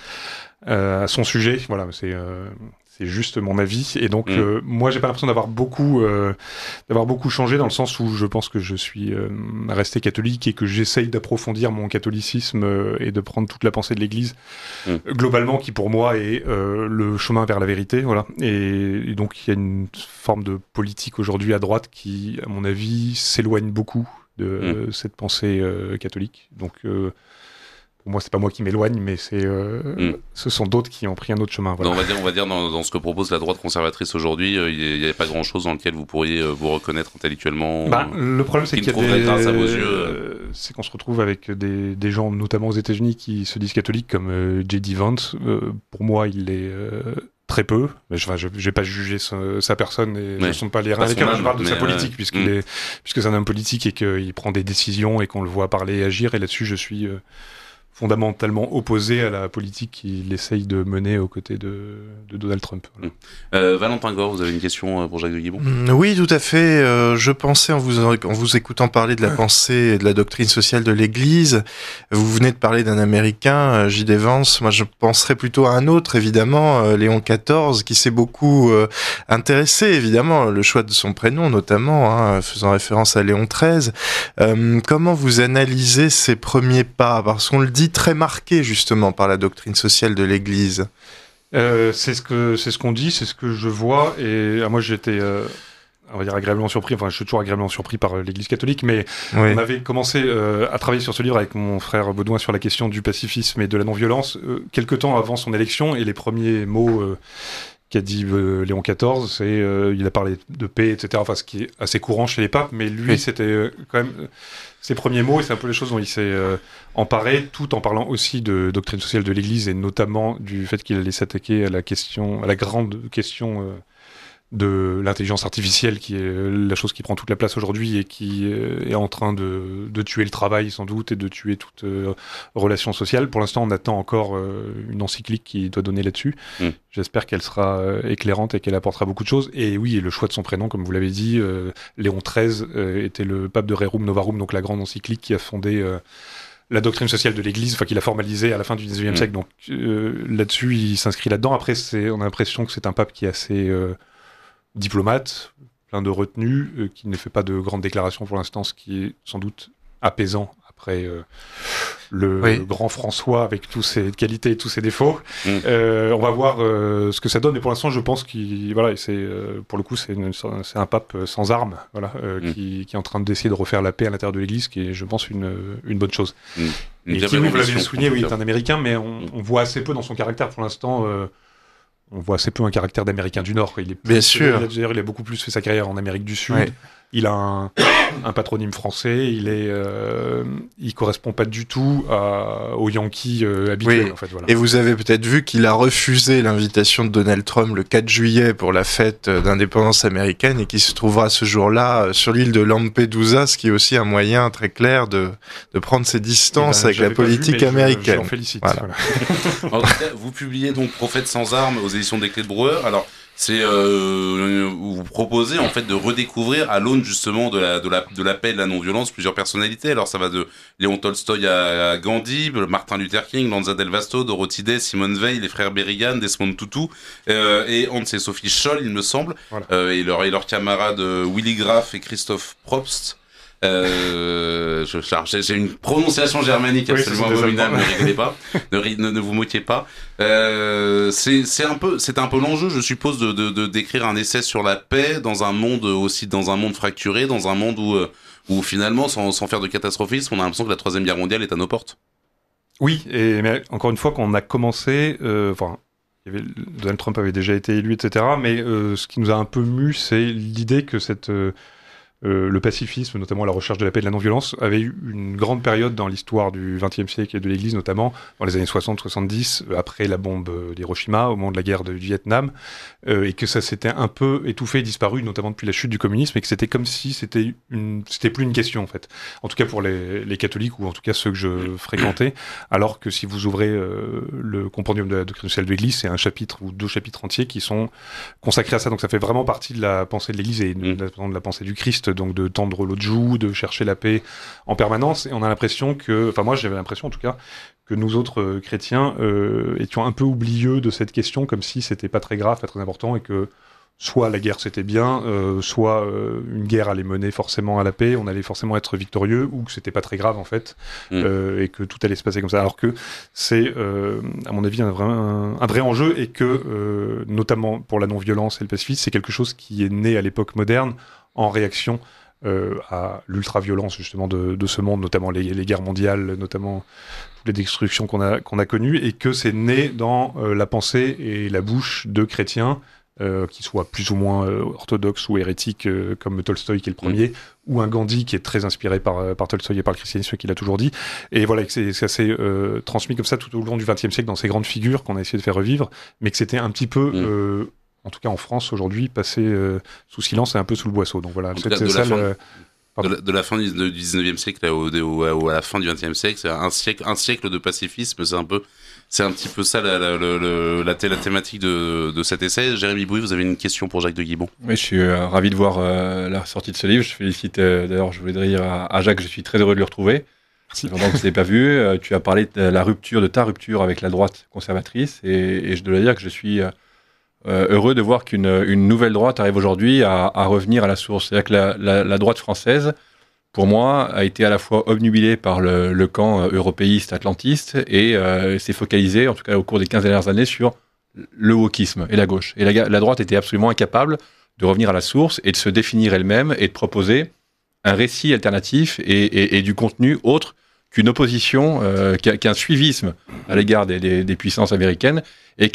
à son sujet. Voilà, c'est juste mon avis. Et donc, moi, j'ai pas l'impression d'avoir beaucoup changé, dans le sens où je pense que je suis resté catholique et que j'essaye d'approfondir mon catholicisme et de prendre toute la pensée de l'Église, globalement, qui pour moi est le chemin vers la vérité. Voilà. Et donc, il y a une forme de politique aujourd'hui à droite qui, à mon avis, s'éloigne beaucoup de cette pensée catholique. Donc, pour moi, c'est pas moi qui m'éloigne, mais ce sont d'autres qui ont pris un autre chemin. Voilà. On va dire dans ce que propose la droite conservatrice aujourd'hui, il n'y a pas grand-chose dans lequel vous pourriez vous reconnaître intellectuellement. Le problème, c'est qu'il y a grâce à vos yeux. C'est qu'on se retrouve avec des gens, notamment aux États-Unis, qui se disent catholiques, comme J.D. Vance. Pour moi, il est très peu. Je vais pas juger sa personne et je ne sont pas les reins avec je parle de sa politique, puisque c'est un homme politique et qu'il prend des décisions et qu'on le voit parler et agir. Et là-dessus, je suis fondamentalement opposé à la politique qu'il essaye de mener aux côtés de Donald Trump. Voilà. Valentin Gore, vous avez une question pour Jacques de Guibon? Oui, tout à fait. Je pensais, en vous écoutant parler de la pensée et de la doctrine sociale de l'Église, vous venez de parler d'un Américain, J.D. Vance. Moi, je penserais plutôt à un autre, évidemment, Léon XIV, qui s'est beaucoup intéressé, évidemment, le choix de son prénom, notamment, faisant référence à Léon XIII. Comment vous analysez ses premiers pas? Parce qu'on le dit très marqué justement par la doctrine sociale de l'Église. C'est ce qu'on dit, c'est ce que je vois, et moi j'étais on va dire agréablement surpris, enfin je suis toujours agréablement surpris par l'Église catholique, mais on avait commencé à travailler sur ce livre avec mon frère Baudouin sur la question du pacifisme et de la non-violence quelque temps avant son élection, et les premiers mots qu'a dit Léon XIV, c'est il a parlé de paix, etc. Enfin, ce qui est assez courant chez les papes, mais lui, c'était quand même ses premiers mots, et c'est un peu les choses dont il s'est emparé, tout en parlant aussi de doctrine sociale de l'Église, et notamment du fait qu'il allait s'attaquer à la grande question de l'intelligence artificielle, qui est la chose qui prend toute la place aujourd'hui et qui est en train de tuer le travail sans doute et de tuer toute relation sociale. Pour l'instant, on attend encore une encyclique qui doit donner là-dessus. J'espère qu'elle sera éclairante et qu'elle apportera beaucoup de choses. Et oui, et le choix de son prénom, comme vous l'avez dit, Léon XIII était le pape de Rerum Novarum, donc la grande encyclique qui a fondé la doctrine sociale de l'Église, enfin qui l'a formalisée à la fin du XIXe siècle. Donc là-dessus, il s'inscrit là-dedans. Après, on a l'impression que c'est un pape qui est assez diplomate, plein de retenue, qui ne fait pas de grandes déclarations pour l'instant, ce qui est sans doute apaisant après le grand François avec toutes ses qualités et tous ses défauts. On va voir ce que ça donne, mais pour l'instant je pense pour le coup c'est un pape sans armes, voilà, qui est en train d'essayer de refaire la paix à l'intérieur de l'Église, qui est, je pense, une bonne chose. Et qui, vous l'avez souligné, est un Américain, mais on voit assez peu dans son caractère pour l'instant. On voit assez peu un caractère d'Américain du Nord. Bien sûr. D'ailleurs, il a beaucoup plus fait sa carrière en Amérique du Sud. il a un patronyme français, il correspond pas du tout aux Yankees habituels. Oui. En fait, voilà. Et vous avez peut-être vu qu'il a refusé l'invitation de Donald Trump le 4 juillet pour la fête d'indépendance américaine et qu'il se trouvera ce jour-là sur l'île de Lampedusa, ce qui est aussi un moyen très clair de prendre ses distances avec la politique américaine. Je l'en félicite. Voilà. En tout cas, vous publiez donc Prophète sans armes aux éditions des Clés de Brouwer. Alors, c'est vous proposez en fait de redécouvrir à l'aune justement de la paix et de la non-violence plusieurs personnalités. Alors ça va de Léon Tolstoï à Gandhi, Martin Luther King, Lanza del Vasto, Dorothy Day, Simone Veil, les frères Berrigan, Desmond Tutu et Hans et Sophie Scholl, il me semble, voilà. et leurs camarades Willy Graf et Christoph Probst. J'ai une prononciation germanique absolument abominable, ne rigolez pas, ne vous moquez pas. C'était un peu l'enjeu, je suppose, de d'écrire un essai sur la paix dans un monde fracturé, dans un monde où finalement, sans faire de catastrophisme, on a l'impression que la Troisième Guerre mondiale est à nos portes. Oui, mais encore une fois, quand on a commencé, Donald Trump avait déjà été élu, etc. Mais ce qui nous a un peu mu, c'est l'idée que le pacifisme, notamment la recherche de la paix et de la non-violence, avait eu une grande période dans l'histoire du XXe siècle et de l'Église, notamment dans les années 60-70, après la bombe d'Hiroshima, au moment de la guerre du Vietnam, et que ça s'était un peu étouffé, disparu, notamment depuis la chute du communisme, et que c'était comme si c'était plus une question, en fait. En tout cas pour les catholiques, ou en tout cas ceux que je fréquentais, alors que si vous ouvrez le compendium de la doctrine sociale de l'Église, c'est un chapitre ou 2 chapitres entiers qui sont consacrés à ça. Donc ça fait vraiment partie de la pensée de l'Église et de la pensée du Christ, donc de tendre l'autre joue, de chercher la paix en permanence. Et on a l'impression moi j'avais l'impression en tout cas, que nous autres chrétiens étions un peu oublieux de cette question, comme si c'était pas très grave, pas très important, et que soit la guerre c'était bien, soit une guerre allait mener forcément à la paix, on allait forcément être victorieux, ou que c'était pas très grave en fait, et que tout allait se passer comme ça. Alors que c'est, à mon avis, un vrai enjeu, et que, notamment pour la non-violence et le pacifisme, c'est quelque chose qui est né à l'époque moderne en réaction à l'ultra-violence justement de ce monde, notamment les guerres mondiales, notamment toutes les destructions qu'on a connues, et que c'est né dans la pensée et la bouche de chrétiens, qui soient plus ou moins orthodoxes ou hérétiques, comme Tolstoï qui est le premier, ou un Gandhi qui est très inspiré par Tolstoï et par le christianisme, qu'il a toujours dit. Et voilà, que ça s'est transmis comme ça tout au long du XXe siècle dans ces grandes figures qu'on a essayé de faire revivre, mais que c'était un petit peu... en tout cas en France aujourd'hui, passé sous silence et un peu sous le boisseau. Donc voilà, de la fin du 19e siècle à la fin du 20e siècle, c'est un siècle de pacifisme, c'est un petit peu ça la thématique de cet essai. Jérémy Bouy, vous avez une question pour Jacques de Guibon? Oui, je suis ravi de voir la sortie de ce livre. Je félicite, d'ailleurs, je voudrais dire à Jacques, je suis très heureux de le retrouver. Pendant que je ne l'ai pas vu, tu as parlé de ta rupture avec la droite conservatrice, et je dois dire que je suis heureux de voir qu'une nouvelle droite arrive aujourd'hui à revenir à la source. C'est-à-dire que la droite française, pour moi, a été à la fois obnubilée par le camp européiste, atlantiste, et s'est focalisée, en tout cas au cours des 15 dernières années, sur le wokisme et la gauche. Et la droite était absolument incapable de revenir à la source et de se définir elle-même et de proposer un récit alternatif et du contenu autre qu'une opposition, qu'un suivisme à l'égard des puissances américaines, et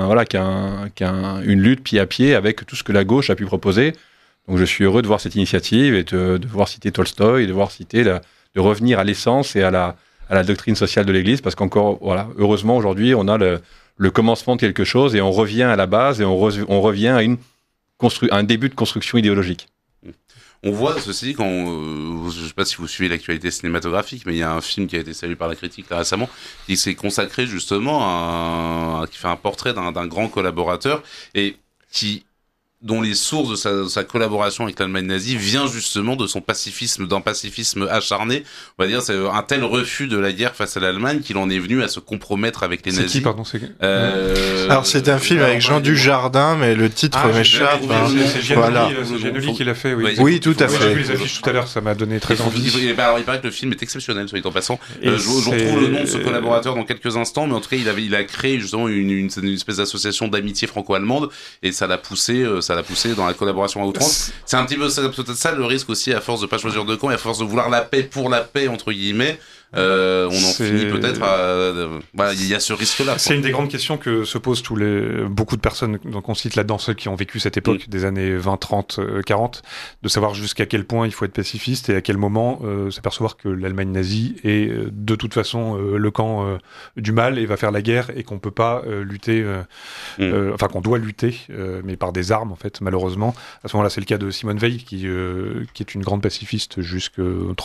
qu'une lutte pied à pied avec tout ce que la gauche a pu proposer. Donc je suis heureux de voir cette initiative et de voir citer Tolstoï, et de voir de revenir à l'essence et à la doctrine sociale de l'Église, parce qu'encore, voilà, heureusement aujourd'hui, on a le commencement de quelque chose, et on revient à la base, et on revient à un début de construction idéologique. On voit ceci quand, je ne sais pas si vous suivez l'actualité cinématographique, mais il y a un film qui a été salué par la critique là récemment, qui s'est consacré justement qui fait un portrait d'un grand collaborateur, et dont les sources de sa collaboration avec l'Allemagne nazie vient justement de d'un pacifisme acharné. On va dire, c'est un tel refus de la guerre face à l'Allemagne qu'il en est venu à se compromettre avec les nazis. C'est qui, pardon, alors c'est un film avec Jean Dujardin, mais le titre m'échappe. C'est Giannoli qui l'a fait, oui. Oui, tout à fait. J'ai vu les affiches tout à l'heure, ça m'a donné très envie. Alors il paraît que le film est exceptionnel, soit dit en passant. Je retrouve le nom de ce collaborateur dans quelques instants, mais en tout cas il a créé justement une espèce d'association d'amitié franco-allemande, et ça l'a poussé dans la collaboration à outrance. C'est un petit peu peut-être ça le risque aussi, à force de pas choisir de camp et à force de vouloir la paix pour la paix entre guillemets. on en finit peut-être à... il y a ce risque-là. C'est une des grandes questions que se posent beaucoup de personnes qu'on cite là-dedans, ceux qui ont vécu cette époque des années 20, 30, 40, de savoir jusqu'à quel point il faut être pacifiste et à quel moment s'apercevoir que l'Allemagne nazie est de toute façon le camp du mal et va faire la guerre et qu'on peut pas lutter, enfin qu'on doit lutter, mais par des armes en fait, malheureusement. À ce moment-là, c'est le cas de Simone Veil qui est une grande pacifiste jusqu'en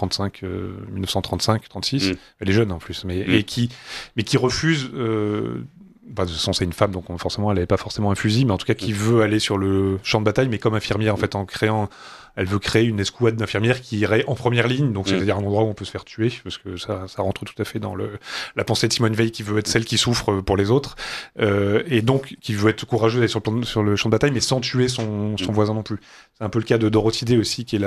1935, 36. Elle est jeune en plus, mais qui refuse. De toute façon, c'est une femme, donc forcément, elle n'avait pas forcément un fusil, mais en tout cas, qui veut aller sur le champ de bataille, mais comme infirmière, en fait, elle veut créer une escouade d'infirmières qui irait en première ligne, donc c'est-à-dire un endroit où on peut se faire tuer, parce que ça rentre tout à fait dans la pensée de Simone Veil qui veut être celle qui souffre pour les autres, et donc qui veut être courageuse d'aller sur le champ de bataille, mais sans tuer son voisin non plus. C'est un peu le cas de Dorothy Day aussi, qui est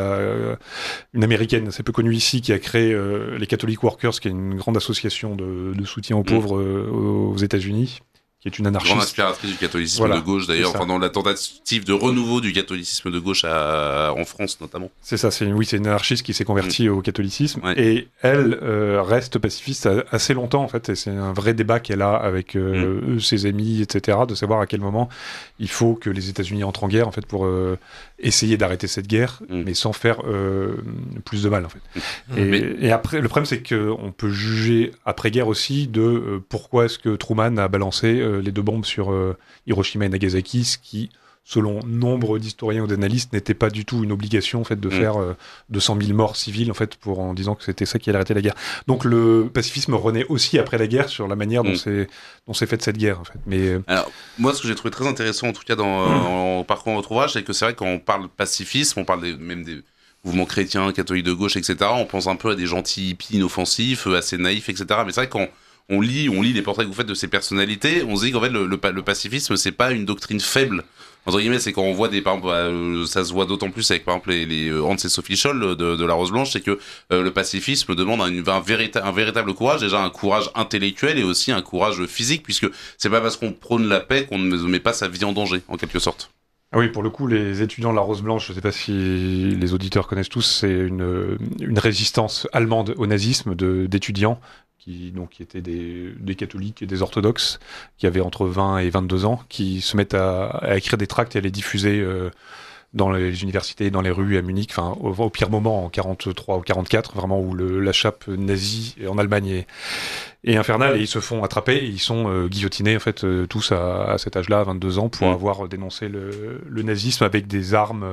une américaine assez peu connue ici, qui a créé les Catholic Workers, qui est une grande association de soutien aux pauvres aux États-Unis, qui est une anarchiste. Grande inspiratrice du catholicisme de gauche, d'ailleurs, pendant la tentative de renouveau du catholicisme de gauche en France, notamment. C'est ça, c'est une anarchiste qui s'est convertie au catholicisme, et elle reste pacifiste assez longtemps, en fait, et c'est un vrai débat qu'elle a avec ses amis, etc., de savoir à quel moment il faut que les États-Unis entrent en guerre, en fait, pour essayer d'arrêter cette guerre, mais sans faire plus de mal, en fait. Et après, le problème, c'est qu'on peut juger après-guerre aussi de pourquoi est-ce que Truman a balancé les 2 bombes sur Hiroshima et Nagasaki, ce qui, selon nombre d'historiens ou d'analystes, n'était pas du tout une obligation en fait de faire 200 000 morts civiles en fait en disant que c'était ça qui allait arrêter la guerre. Donc le pacifisme renaît aussi après la guerre sur la manière dont c'est faite cette guerre en fait. Mais alors moi, ce que j'ai trouvé très intéressant en tout cas en parcourant votre ouvrage, c'est que c'est vrai quand on parle pacifisme, on parle même des mouvements chrétiens, catholiques de gauche, etc. On pense un peu à des gentils hippies inoffensifs, assez naïfs, etc. Mais c'est vrai quand on lit les portraits que vous faites de ces personnalités, on se dit qu'en fait le pacifisme c'est pas une doctrine faible entre guillemets, c'est quand on voit par exemple, ça se voit d'autant plus avec par exemple les Hans et Sophie Scholl de la Rose Blanche, c'est que le pacifisme demande un véritable courage, déjà un courage intellectuel et aussi un courage physique, puisque c'est pas parce qu'on prône la paix qu'on ne met pas sa vie en danger en quelque sorte. Ah oui, pour le coup, les étudiants de la Rose Blanche, je ne sais pas si les auditeurs connaissent tous, c'est une résistance allemande au nazisme d'étudiants qui étaient des catholiques et des orthodoxes, qui avaient entre 20 et 22 ans, qui se mettent à écrire des tracts et à les diffuser dans les universités, dans les rues à Munich, enfin au pire moment en 43 ou 44, vraiment où la chape nazie en Allemagne est infernale, et ils se font attraper et ils sont guillotinés en fait tous à cet âge-là, à 22 ans, pour avoir dénoncé le nazisme avec des armes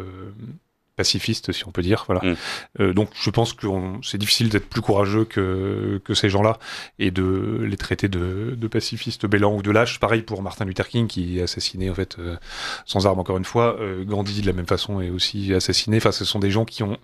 pacifistes, si on peut dire, voilà. Donc je pense que c'est difficile d'être plus courageux que ces gens-là et de les traiter de pacifistes bêlants ou de lâches. Pareil pour Martin Luther King, qui est assassiné en fait sans armes encore une fois. Gandhi de la même façon est aussi assassiné. Enfin, ce sont des gens qui ont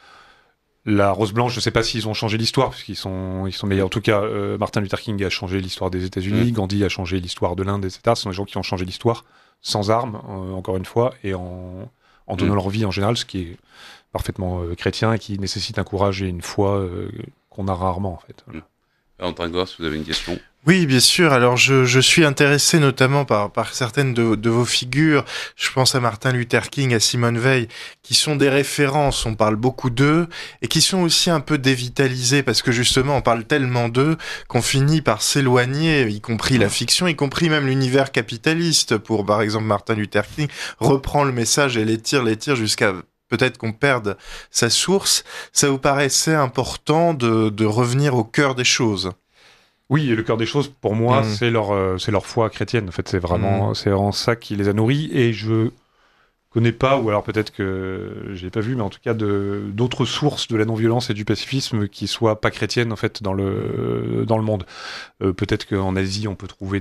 la Rose Blanche. Je sais pas s'ils ont changé l'histoire, puisqu'ils sont meilleurs. En tout cas, Martin Luther King a changé l'histoire des États-Unis, Gandhi a changé l'histoire de l'Inde, etc. Ce sont des gens qui ont changé l'histoire sans armes, encore une fois, et en donnant leur vie en général, ce qui est parfaitement chrétien et qui nécessite un courage et une foi qu'on a rarement en fait. Voilà. Valentin Gosse, vous avez une question ? Oui, bien sûr. Alors, je suis intéressé notamment par certaines de vos figures. Je pense à Martin Luther King, à Simone Veil, qui sont des références. On parle beaucoup d'eux et qui sont aussi un peu dévitalisés parce que justement, on parle tellement d'eux qu'on finit par s'éloigner, y compris la fiction, y compris même l'univers capitaliste. Pour, par exemple, Martin Luther King, reprend le message et les tire jusqu'à peut-être qu'on perde sa source. Ça vous paraissait important de revenir au cœur des choses? Oui, et le cœur des choses, pour moi, c'est leur foi chrétienne. En fait, c'est vraiment ça qui les a nourris. Et je connais pas, ou alors peut-être que j'ai pas vu, mais en tout cas d'autres sources de la non-violence et du pacifisme qui soient pas chrétiennes en fait dans le monde. Peut-être qu'en Asie, on peut trouver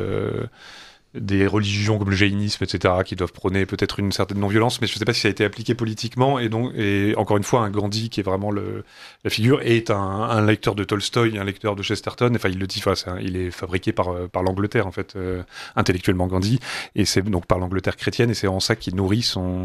des religions comme le jaïnisme, etc., qui doivent prôner peut-être une certaine non-violence, mais je ne sais pas si ça a été appliqué politiquement, et encore une fois, un Gandhi, qui est vraiment la figure, est un lecteur de Tolstoï, un lecteur de Chesterton, enfin, il le dit, il est fabriqué par l'Angleterre, en fait, intellectuellement Gandhi, et c'est donc par l'Angleterre chrétienne, et c'est en ça qu'il nourrit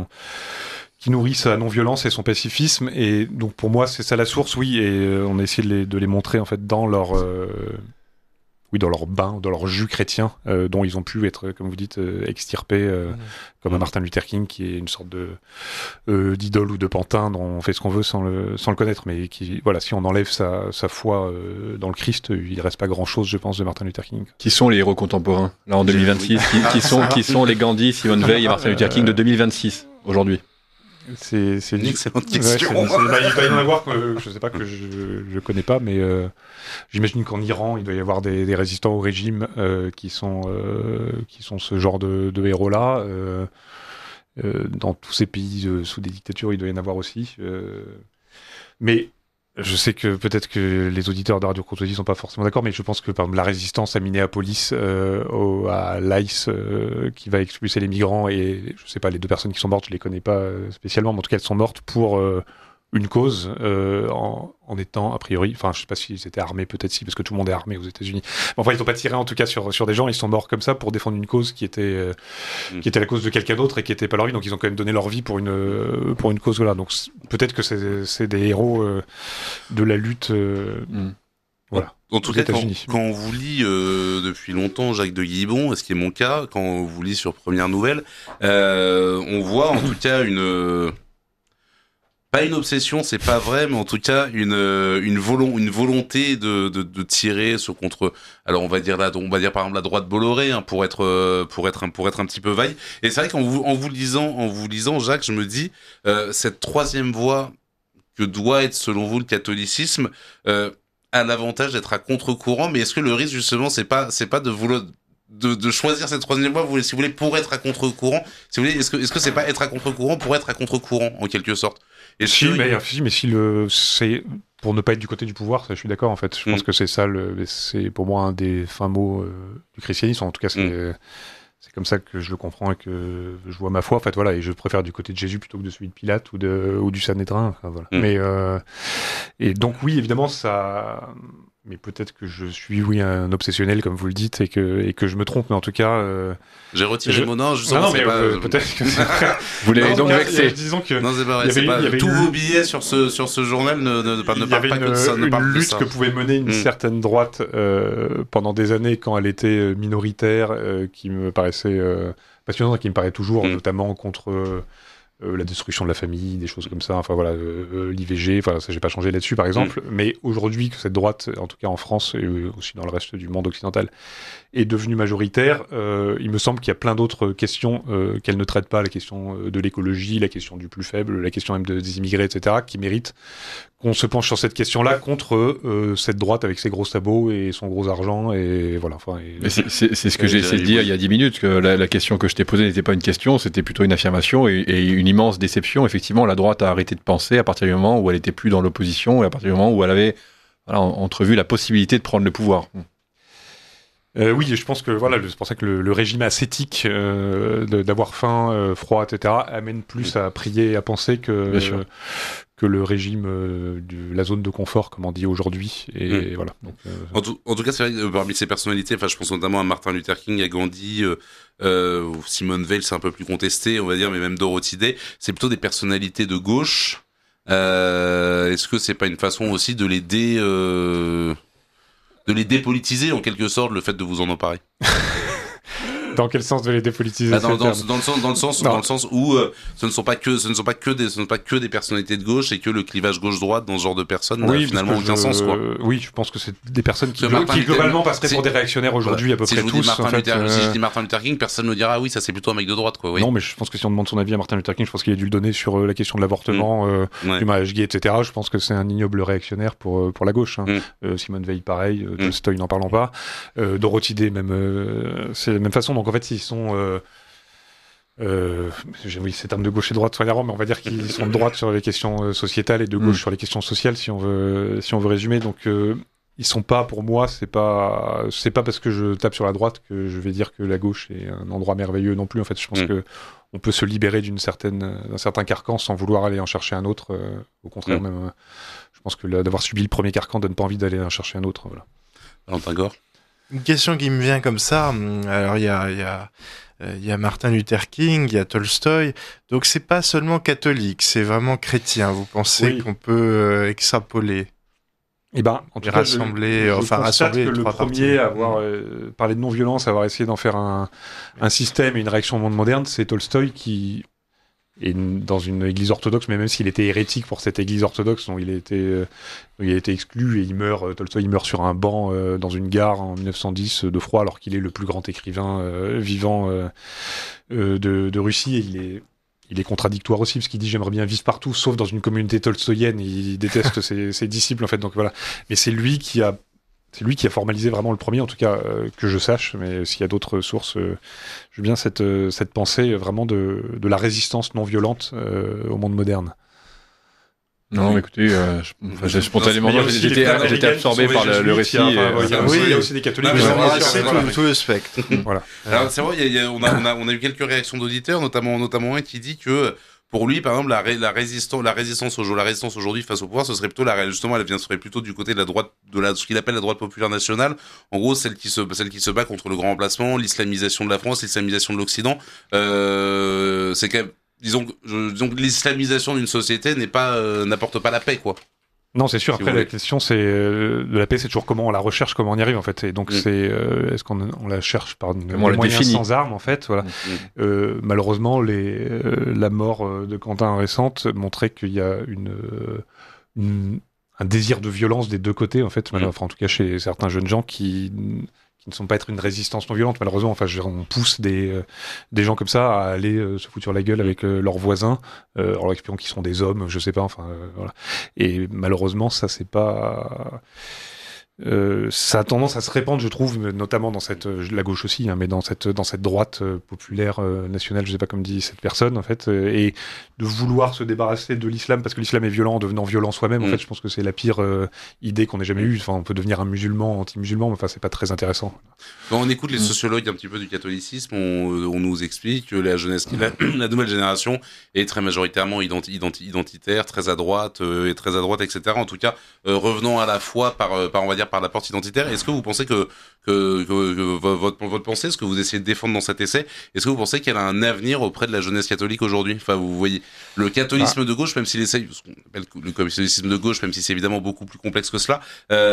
sa non-violence et son pacifisme, et donc pour moi, c'est ça la source, oui, et on a essayé de les montrer, en fait, dans leur dans leur bain, dans leur jus chrétien, dont ils ont pu être, comme vous dites, extirpés, comme un Martin Luther King, qui est une sorte d'idole ou de pantin dont on fait ce qu'on veut sans le connaître, mais qui, voilà, si on enlève sa foi dans le Christ, il reste pas grand-chose, je pense, de Martin Luther King. Qui sont les héros contemporains, là, en 2026 qui sont les Gandhi, Simone Veil et Martin Luther King de 2026, aujourd'hui? C'est une excellente question. Il doit y en avoir que je sais pas, que je connais pas, mais j'imagine qu'en Iran il doit y avoir des résistants au régime qui sont ce genre de héros là. Dans tous ces pays sous des dictatures il doit y en avoir aussi. Mais je sais que peut-être que les auditeurs de Radio Courtoisie sont pas forcément d'accord, mais je pense que par exemple la résistance à Minneapolis, à l'ICE qui va expulser les migrants, et je sais pas, les 2 personnes qui sont mortes, je les connais pas spécialement, mais en tout cas elles sont mortes pour une cause, en étant a priori, enfin je sais pas s'ils étaient armés, peut-être si, parce que tout le monde est armé aux États-Unis. Mais enfin ils ont pas tiré en tout cas sur des gens, ils sont morts comme ça pour défendre une cause qui était la cause de quelqu'un d'autre et qui était pas leur vie, donc ils ont quand même donné leur vie pour une cause là. Donc peut-être que c'est des héros de la lutte. Voilà. En tout cas, quand on vous lit depuis longtemps Jacques de Guibon, ce qui est mon cas, quand on vous lit sur Première Nouvelle, on voit en tout cas pas une obsession, c'est pas vrai, mais en tout cas une volonté de tirer contre. Alors on va dire par exemple la droite Bolloré, hein, pour être un petit peu vague. Et c'est vrai qu'en vous lisant Jacques, je me dis cette troisième voie que doit être selon vous le catholicisme a l'avantage d'être à contre-courant, mais est-ce que le risque justement c'est pas de vouloir de choisir cette troisième voie, si vous voulez, pour être à contre-courant, si vous voulez, est-ce que c'est pas être à contre-courant pour être à contre-courant en quelque sorte? Mais si c'est pour ne pas être du côté du pouvoir, ça, je suis d'accord en fait. Je pense que c'est ça, c'est pour moi un des fins mots du christianisme. En tout cas, c'est comme ça que je le comprends et que je vois ma foi. En fait, voilà, et je préfère du côté de Jésus plutôt que de celui de Pilate ou du Sanhédrin. Enfin, voilà. Mais et donc oui, évidemment ça. Mais peut-être que je suis, un obsessionnel, comme vous le dites, et que je me trompe, mais en tout cas... J'ai retiré mon nom, justement, c'est pas... peut-être que c'est... Vous l'avez donc vexé. Disons que... Non, c'est pas vrai, c'est pas... Tous vos billets sur ce journal ne parlent pas que de ça. Il y avait une lutte que pouvait mener une certaine droite pendant des années, quand elle était minoritaire, qui me paraissait passionnante, qui me paraît toujours, notamment contre... la destruction de la famille, des choses comme ça, enfin voilà, l'IVG, enfin ça j'ai pas changé là-dessus par exemple, mais aujourd'hui que cette droite, en tout cas en France et aussi dans le reste du monde occidental, est devenue majoritaire, il me semble qu'il y a plein d'autres questions qu'elle ne traite pas, la question de l'écologie, la question du plus faible, la question même des immigrés, etc., qui méritent qu'on se penche sur cette question-là contre cette droite avec ses gros sabots et son gros argent, et voilà. C'est ce que j'ai essayé de dire il y a 10 minutes, que la question que je t'ai posée n'était pas une question, c'était plutôt une affirmation et une immense déception. Effectivement, la droite a arrêté de penser à partir du moment où elle était plus dans l'opposition et à partir du moment où elle avait entrevu la possibilité de prendre le pouvoir. Oui, je pense que c'est pour ça que le régime ascétique d'avoir faim, froid, etc., amène plus à prier et à penser que le régime de la zone de confort, comme on dit aujourd'hui. Et voilà. Donc, en tout cas, c'est vrai que parmi ces personnalités, je pense notamment à Martin Luther King, à Gandhi, Simone Veil, c'est un peu plus contesté, on va dire, mais même Dorothy Day, c'est plutôt des personnalités de gauche. Est-ce que c'est pas une façon aussi de les dépolitiser en quelque sorte, le fait de vous en emparer? Dans quel sens de les dépolitiser? Dans le sens où ce ne sont pas que des personnalités de gauche et que le clivage gauche-droite dans ce genre de personnes n'a finalement aucun sens, quoi. Oui, je pense que c'est des personnes qui globalement passeraient pour des réactionnaires aujourd'hui, à peu près tous. Si je dis Martin Luther King, personne ne dira oui, ça c'est plutôt un mec de droite, quoi. Oui. Non, mais je pense que si on demande son avis à Martin Luther King, je pense qu'il a dû le donner sur la question de l'avortement, du mariage gay, etc. Je pense que c'est un ignoble réactionnaire pour la gauche. Simone Veil, pareil. Tolstoï, n'en parlons pas. Dorothy Day, même, c'est la même façon. Donc en fait, ils sont... oui, c'est terme de gauche et droite, mais on va dire qu'ils sont de droite sur les questions sociétales et de gauche sur les questions sociales, si on veut résumer. Donc ils sont pas, pour moi, c'est pas parce que je tape sur la droite que je vais dire que la gauche est un endroit merveilleux non plus. En fait, je pense que on peut se libérer d'un certain carcan sans vouloir aller en chercher un autre. Au contraire, même, je pense que d'avoir subi le premier carcan donne pas envie d'aller en chercher un autre. Voilà. Valentin Gore. Une question qui me vient comme ça. Alors il y a Martin Luther King, il y a Tolstoï. Donc c'est pas seulement catholique, c'est vraiment chrétien. Vous pensez qu'on peut extrapoler? Et ben, en tout cas, je constate que le premier à avoir parlé de non-violence, à avoir essayé d'en faire un système et une réaction au monde moderne, c'est Tolstoï qui est dans une église orthodoxe, mais même s'il était hérétique pour cette église orthodoxe, dont il a été exclu et Tolstoï meurt sur un banc dans une gare en 1910 de froid, alors qu'il est le plus grand écrivain vivant de Russie, et il est contradictoire aussi, parce qu'il dit j'aimerais bien vivre partout, sauf dans une communauté tolstoïenne. Il déteste ses disciples, en fait. Donc voilà. Mais c'est lui qui a formalisé vraiment le premier, en tout cas que je sache. Mais s'il y a d'autres sources, je veux bien cette pensée vraiment de la résistance non violente au monde moderne. Non, écoutez, spontanément, j'étais absorbé par le récit. Il y a aussi des catholiques. C'est tout le spectre. Voilà. Alors, c'est vrai, on a eu quelques réactions d'auditeurs, notamment un qui dit que pour lui, par exemple, la résistance aujourd'hui face au pouvoir, ce serait plutôt justement, elle serait plutôt du côté de la droite, ce qu'il appelle la droite populaire nationale. En gros, celle qui se bat contre le grand remplacement, l'islamisation de la France, l'islamisation de l'Occident. C'est quand même, disons que l'islamisation d'une société n'apporte pas la paix, quoi. Non, c'est sûr. Après, la question, c'est de la paix, c'est toujours comment on la recherche, comment on y arrive, en fait. Et donc, est-ce qu'on la cherche par des moyens sans armes, en fait, voilà. Malheureusement, la mort de Quentin récente montrait qu'il y a un désir de violence des deux côtés, en fait. Enfin, en tout cas, chez certains jeunes gens qui ne sont pas être une résistance non violente, malheureusement. Enfin, on pousse des gens comme ça à aller se foutre sur la gueule avec leurs voisins, en leur expliquant qu'ils sont des hommes, je sais pas, enfin, voilà. Et malheureusement, ça, c'est pas... ça a tendance à se répandre, je trouve, notamment dans la gauche aussi, hein, mais dans cette droite populaire nationale, je sais pas comme dit cette personne, en fait, et de vouloir se débarrasser de l'islam parce que l'islam est violent en devenant violent soi-même. En fait, je pense que c'est la pire idée qu'on ait jamais eue. Enfin, on peut devenir un musulman, anti-musulman, mais enfin, c'est pas très intéressant. Quand on écoute les sociologues un petit peu du catholicisme, on nous explique que la jeunesse, la nouvelle génération est très majoritairement identitaire, très à droite, etc. En tout cas, revenant à la fois on va dire par la porte identitaire. Est-ce que vous pensez que votre pensée, ce que vous essayez de défendre dans cet essai, est-ce que vous pensez qu'elle a un avenir auprès de la jeunesse catholique aujourd'hui? Enfin, vous voyez, le catholicisme de gauche, même s'il essaye, ce qu'on appelle le catholicisme de gauche, même si c'est évidemment beaucoup plus complexe que cela,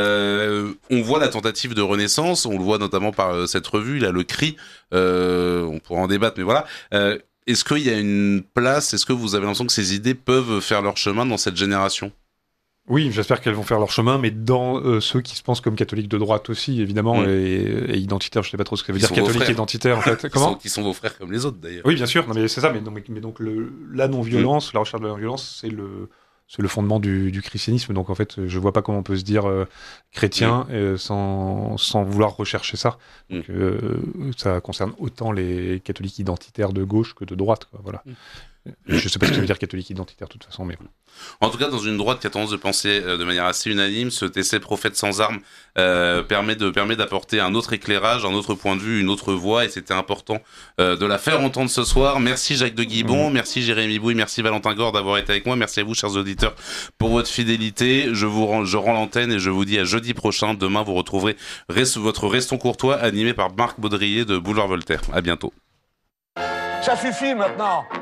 on voit la tentative de renaissance, on le voit notamment par cette revue, là, le CRI, on pourra en débattre, mais voilà. Est-ce qu'il y a une place, est-ce que vous avez l'impression que ces idées peuvent faire leur chemin dans cette génération? Oui, j'espère qu'elles vont faire leur chemin, mais dans ceux qui se pensent comme catholiques de droite aussi, évidemment, et identitaires, je sais pas trop ce que ça veut dire, catholique identitaire, en fait. Comment qui sont vos frères comme les autres, d'ailleurs. Oui, bien sûr, non, mais c'est ça, mais donc la non-violence, la recherche de la non-violence, c'est le fondement du christianisme, donc en fait, je vois pas comment on peut se dire chrétien sans vouloir rechercher ça. Donc, ça concerne autant les catholiques identitaires de gauche que de droite, quoi, voilà. Je sais pas ce que ça veut dire catholique identitaire de toute façon, mais en tout cas, dans une droite qui a tendance de penser de manière assez unanime, cet essai Prophète sans armes permet d'apporter un autre éclairage, un autre point de vue, une autre voix, et c'était important de la faire entendre ce soir. Merci Jacques de Guibon, merci Jérémy Bouy, merci Valentin Gore d'avoir été avec moi, merci à vous chers auditeurs pour votre fidélité. Je rends l'antenne et je vous dis à jeudi prochain. Demain, vous retrouverez votre Restons Courtois animé par Marc Baudrier de Boulevard Voltaire. À bientôt. Ça suffit maintenant.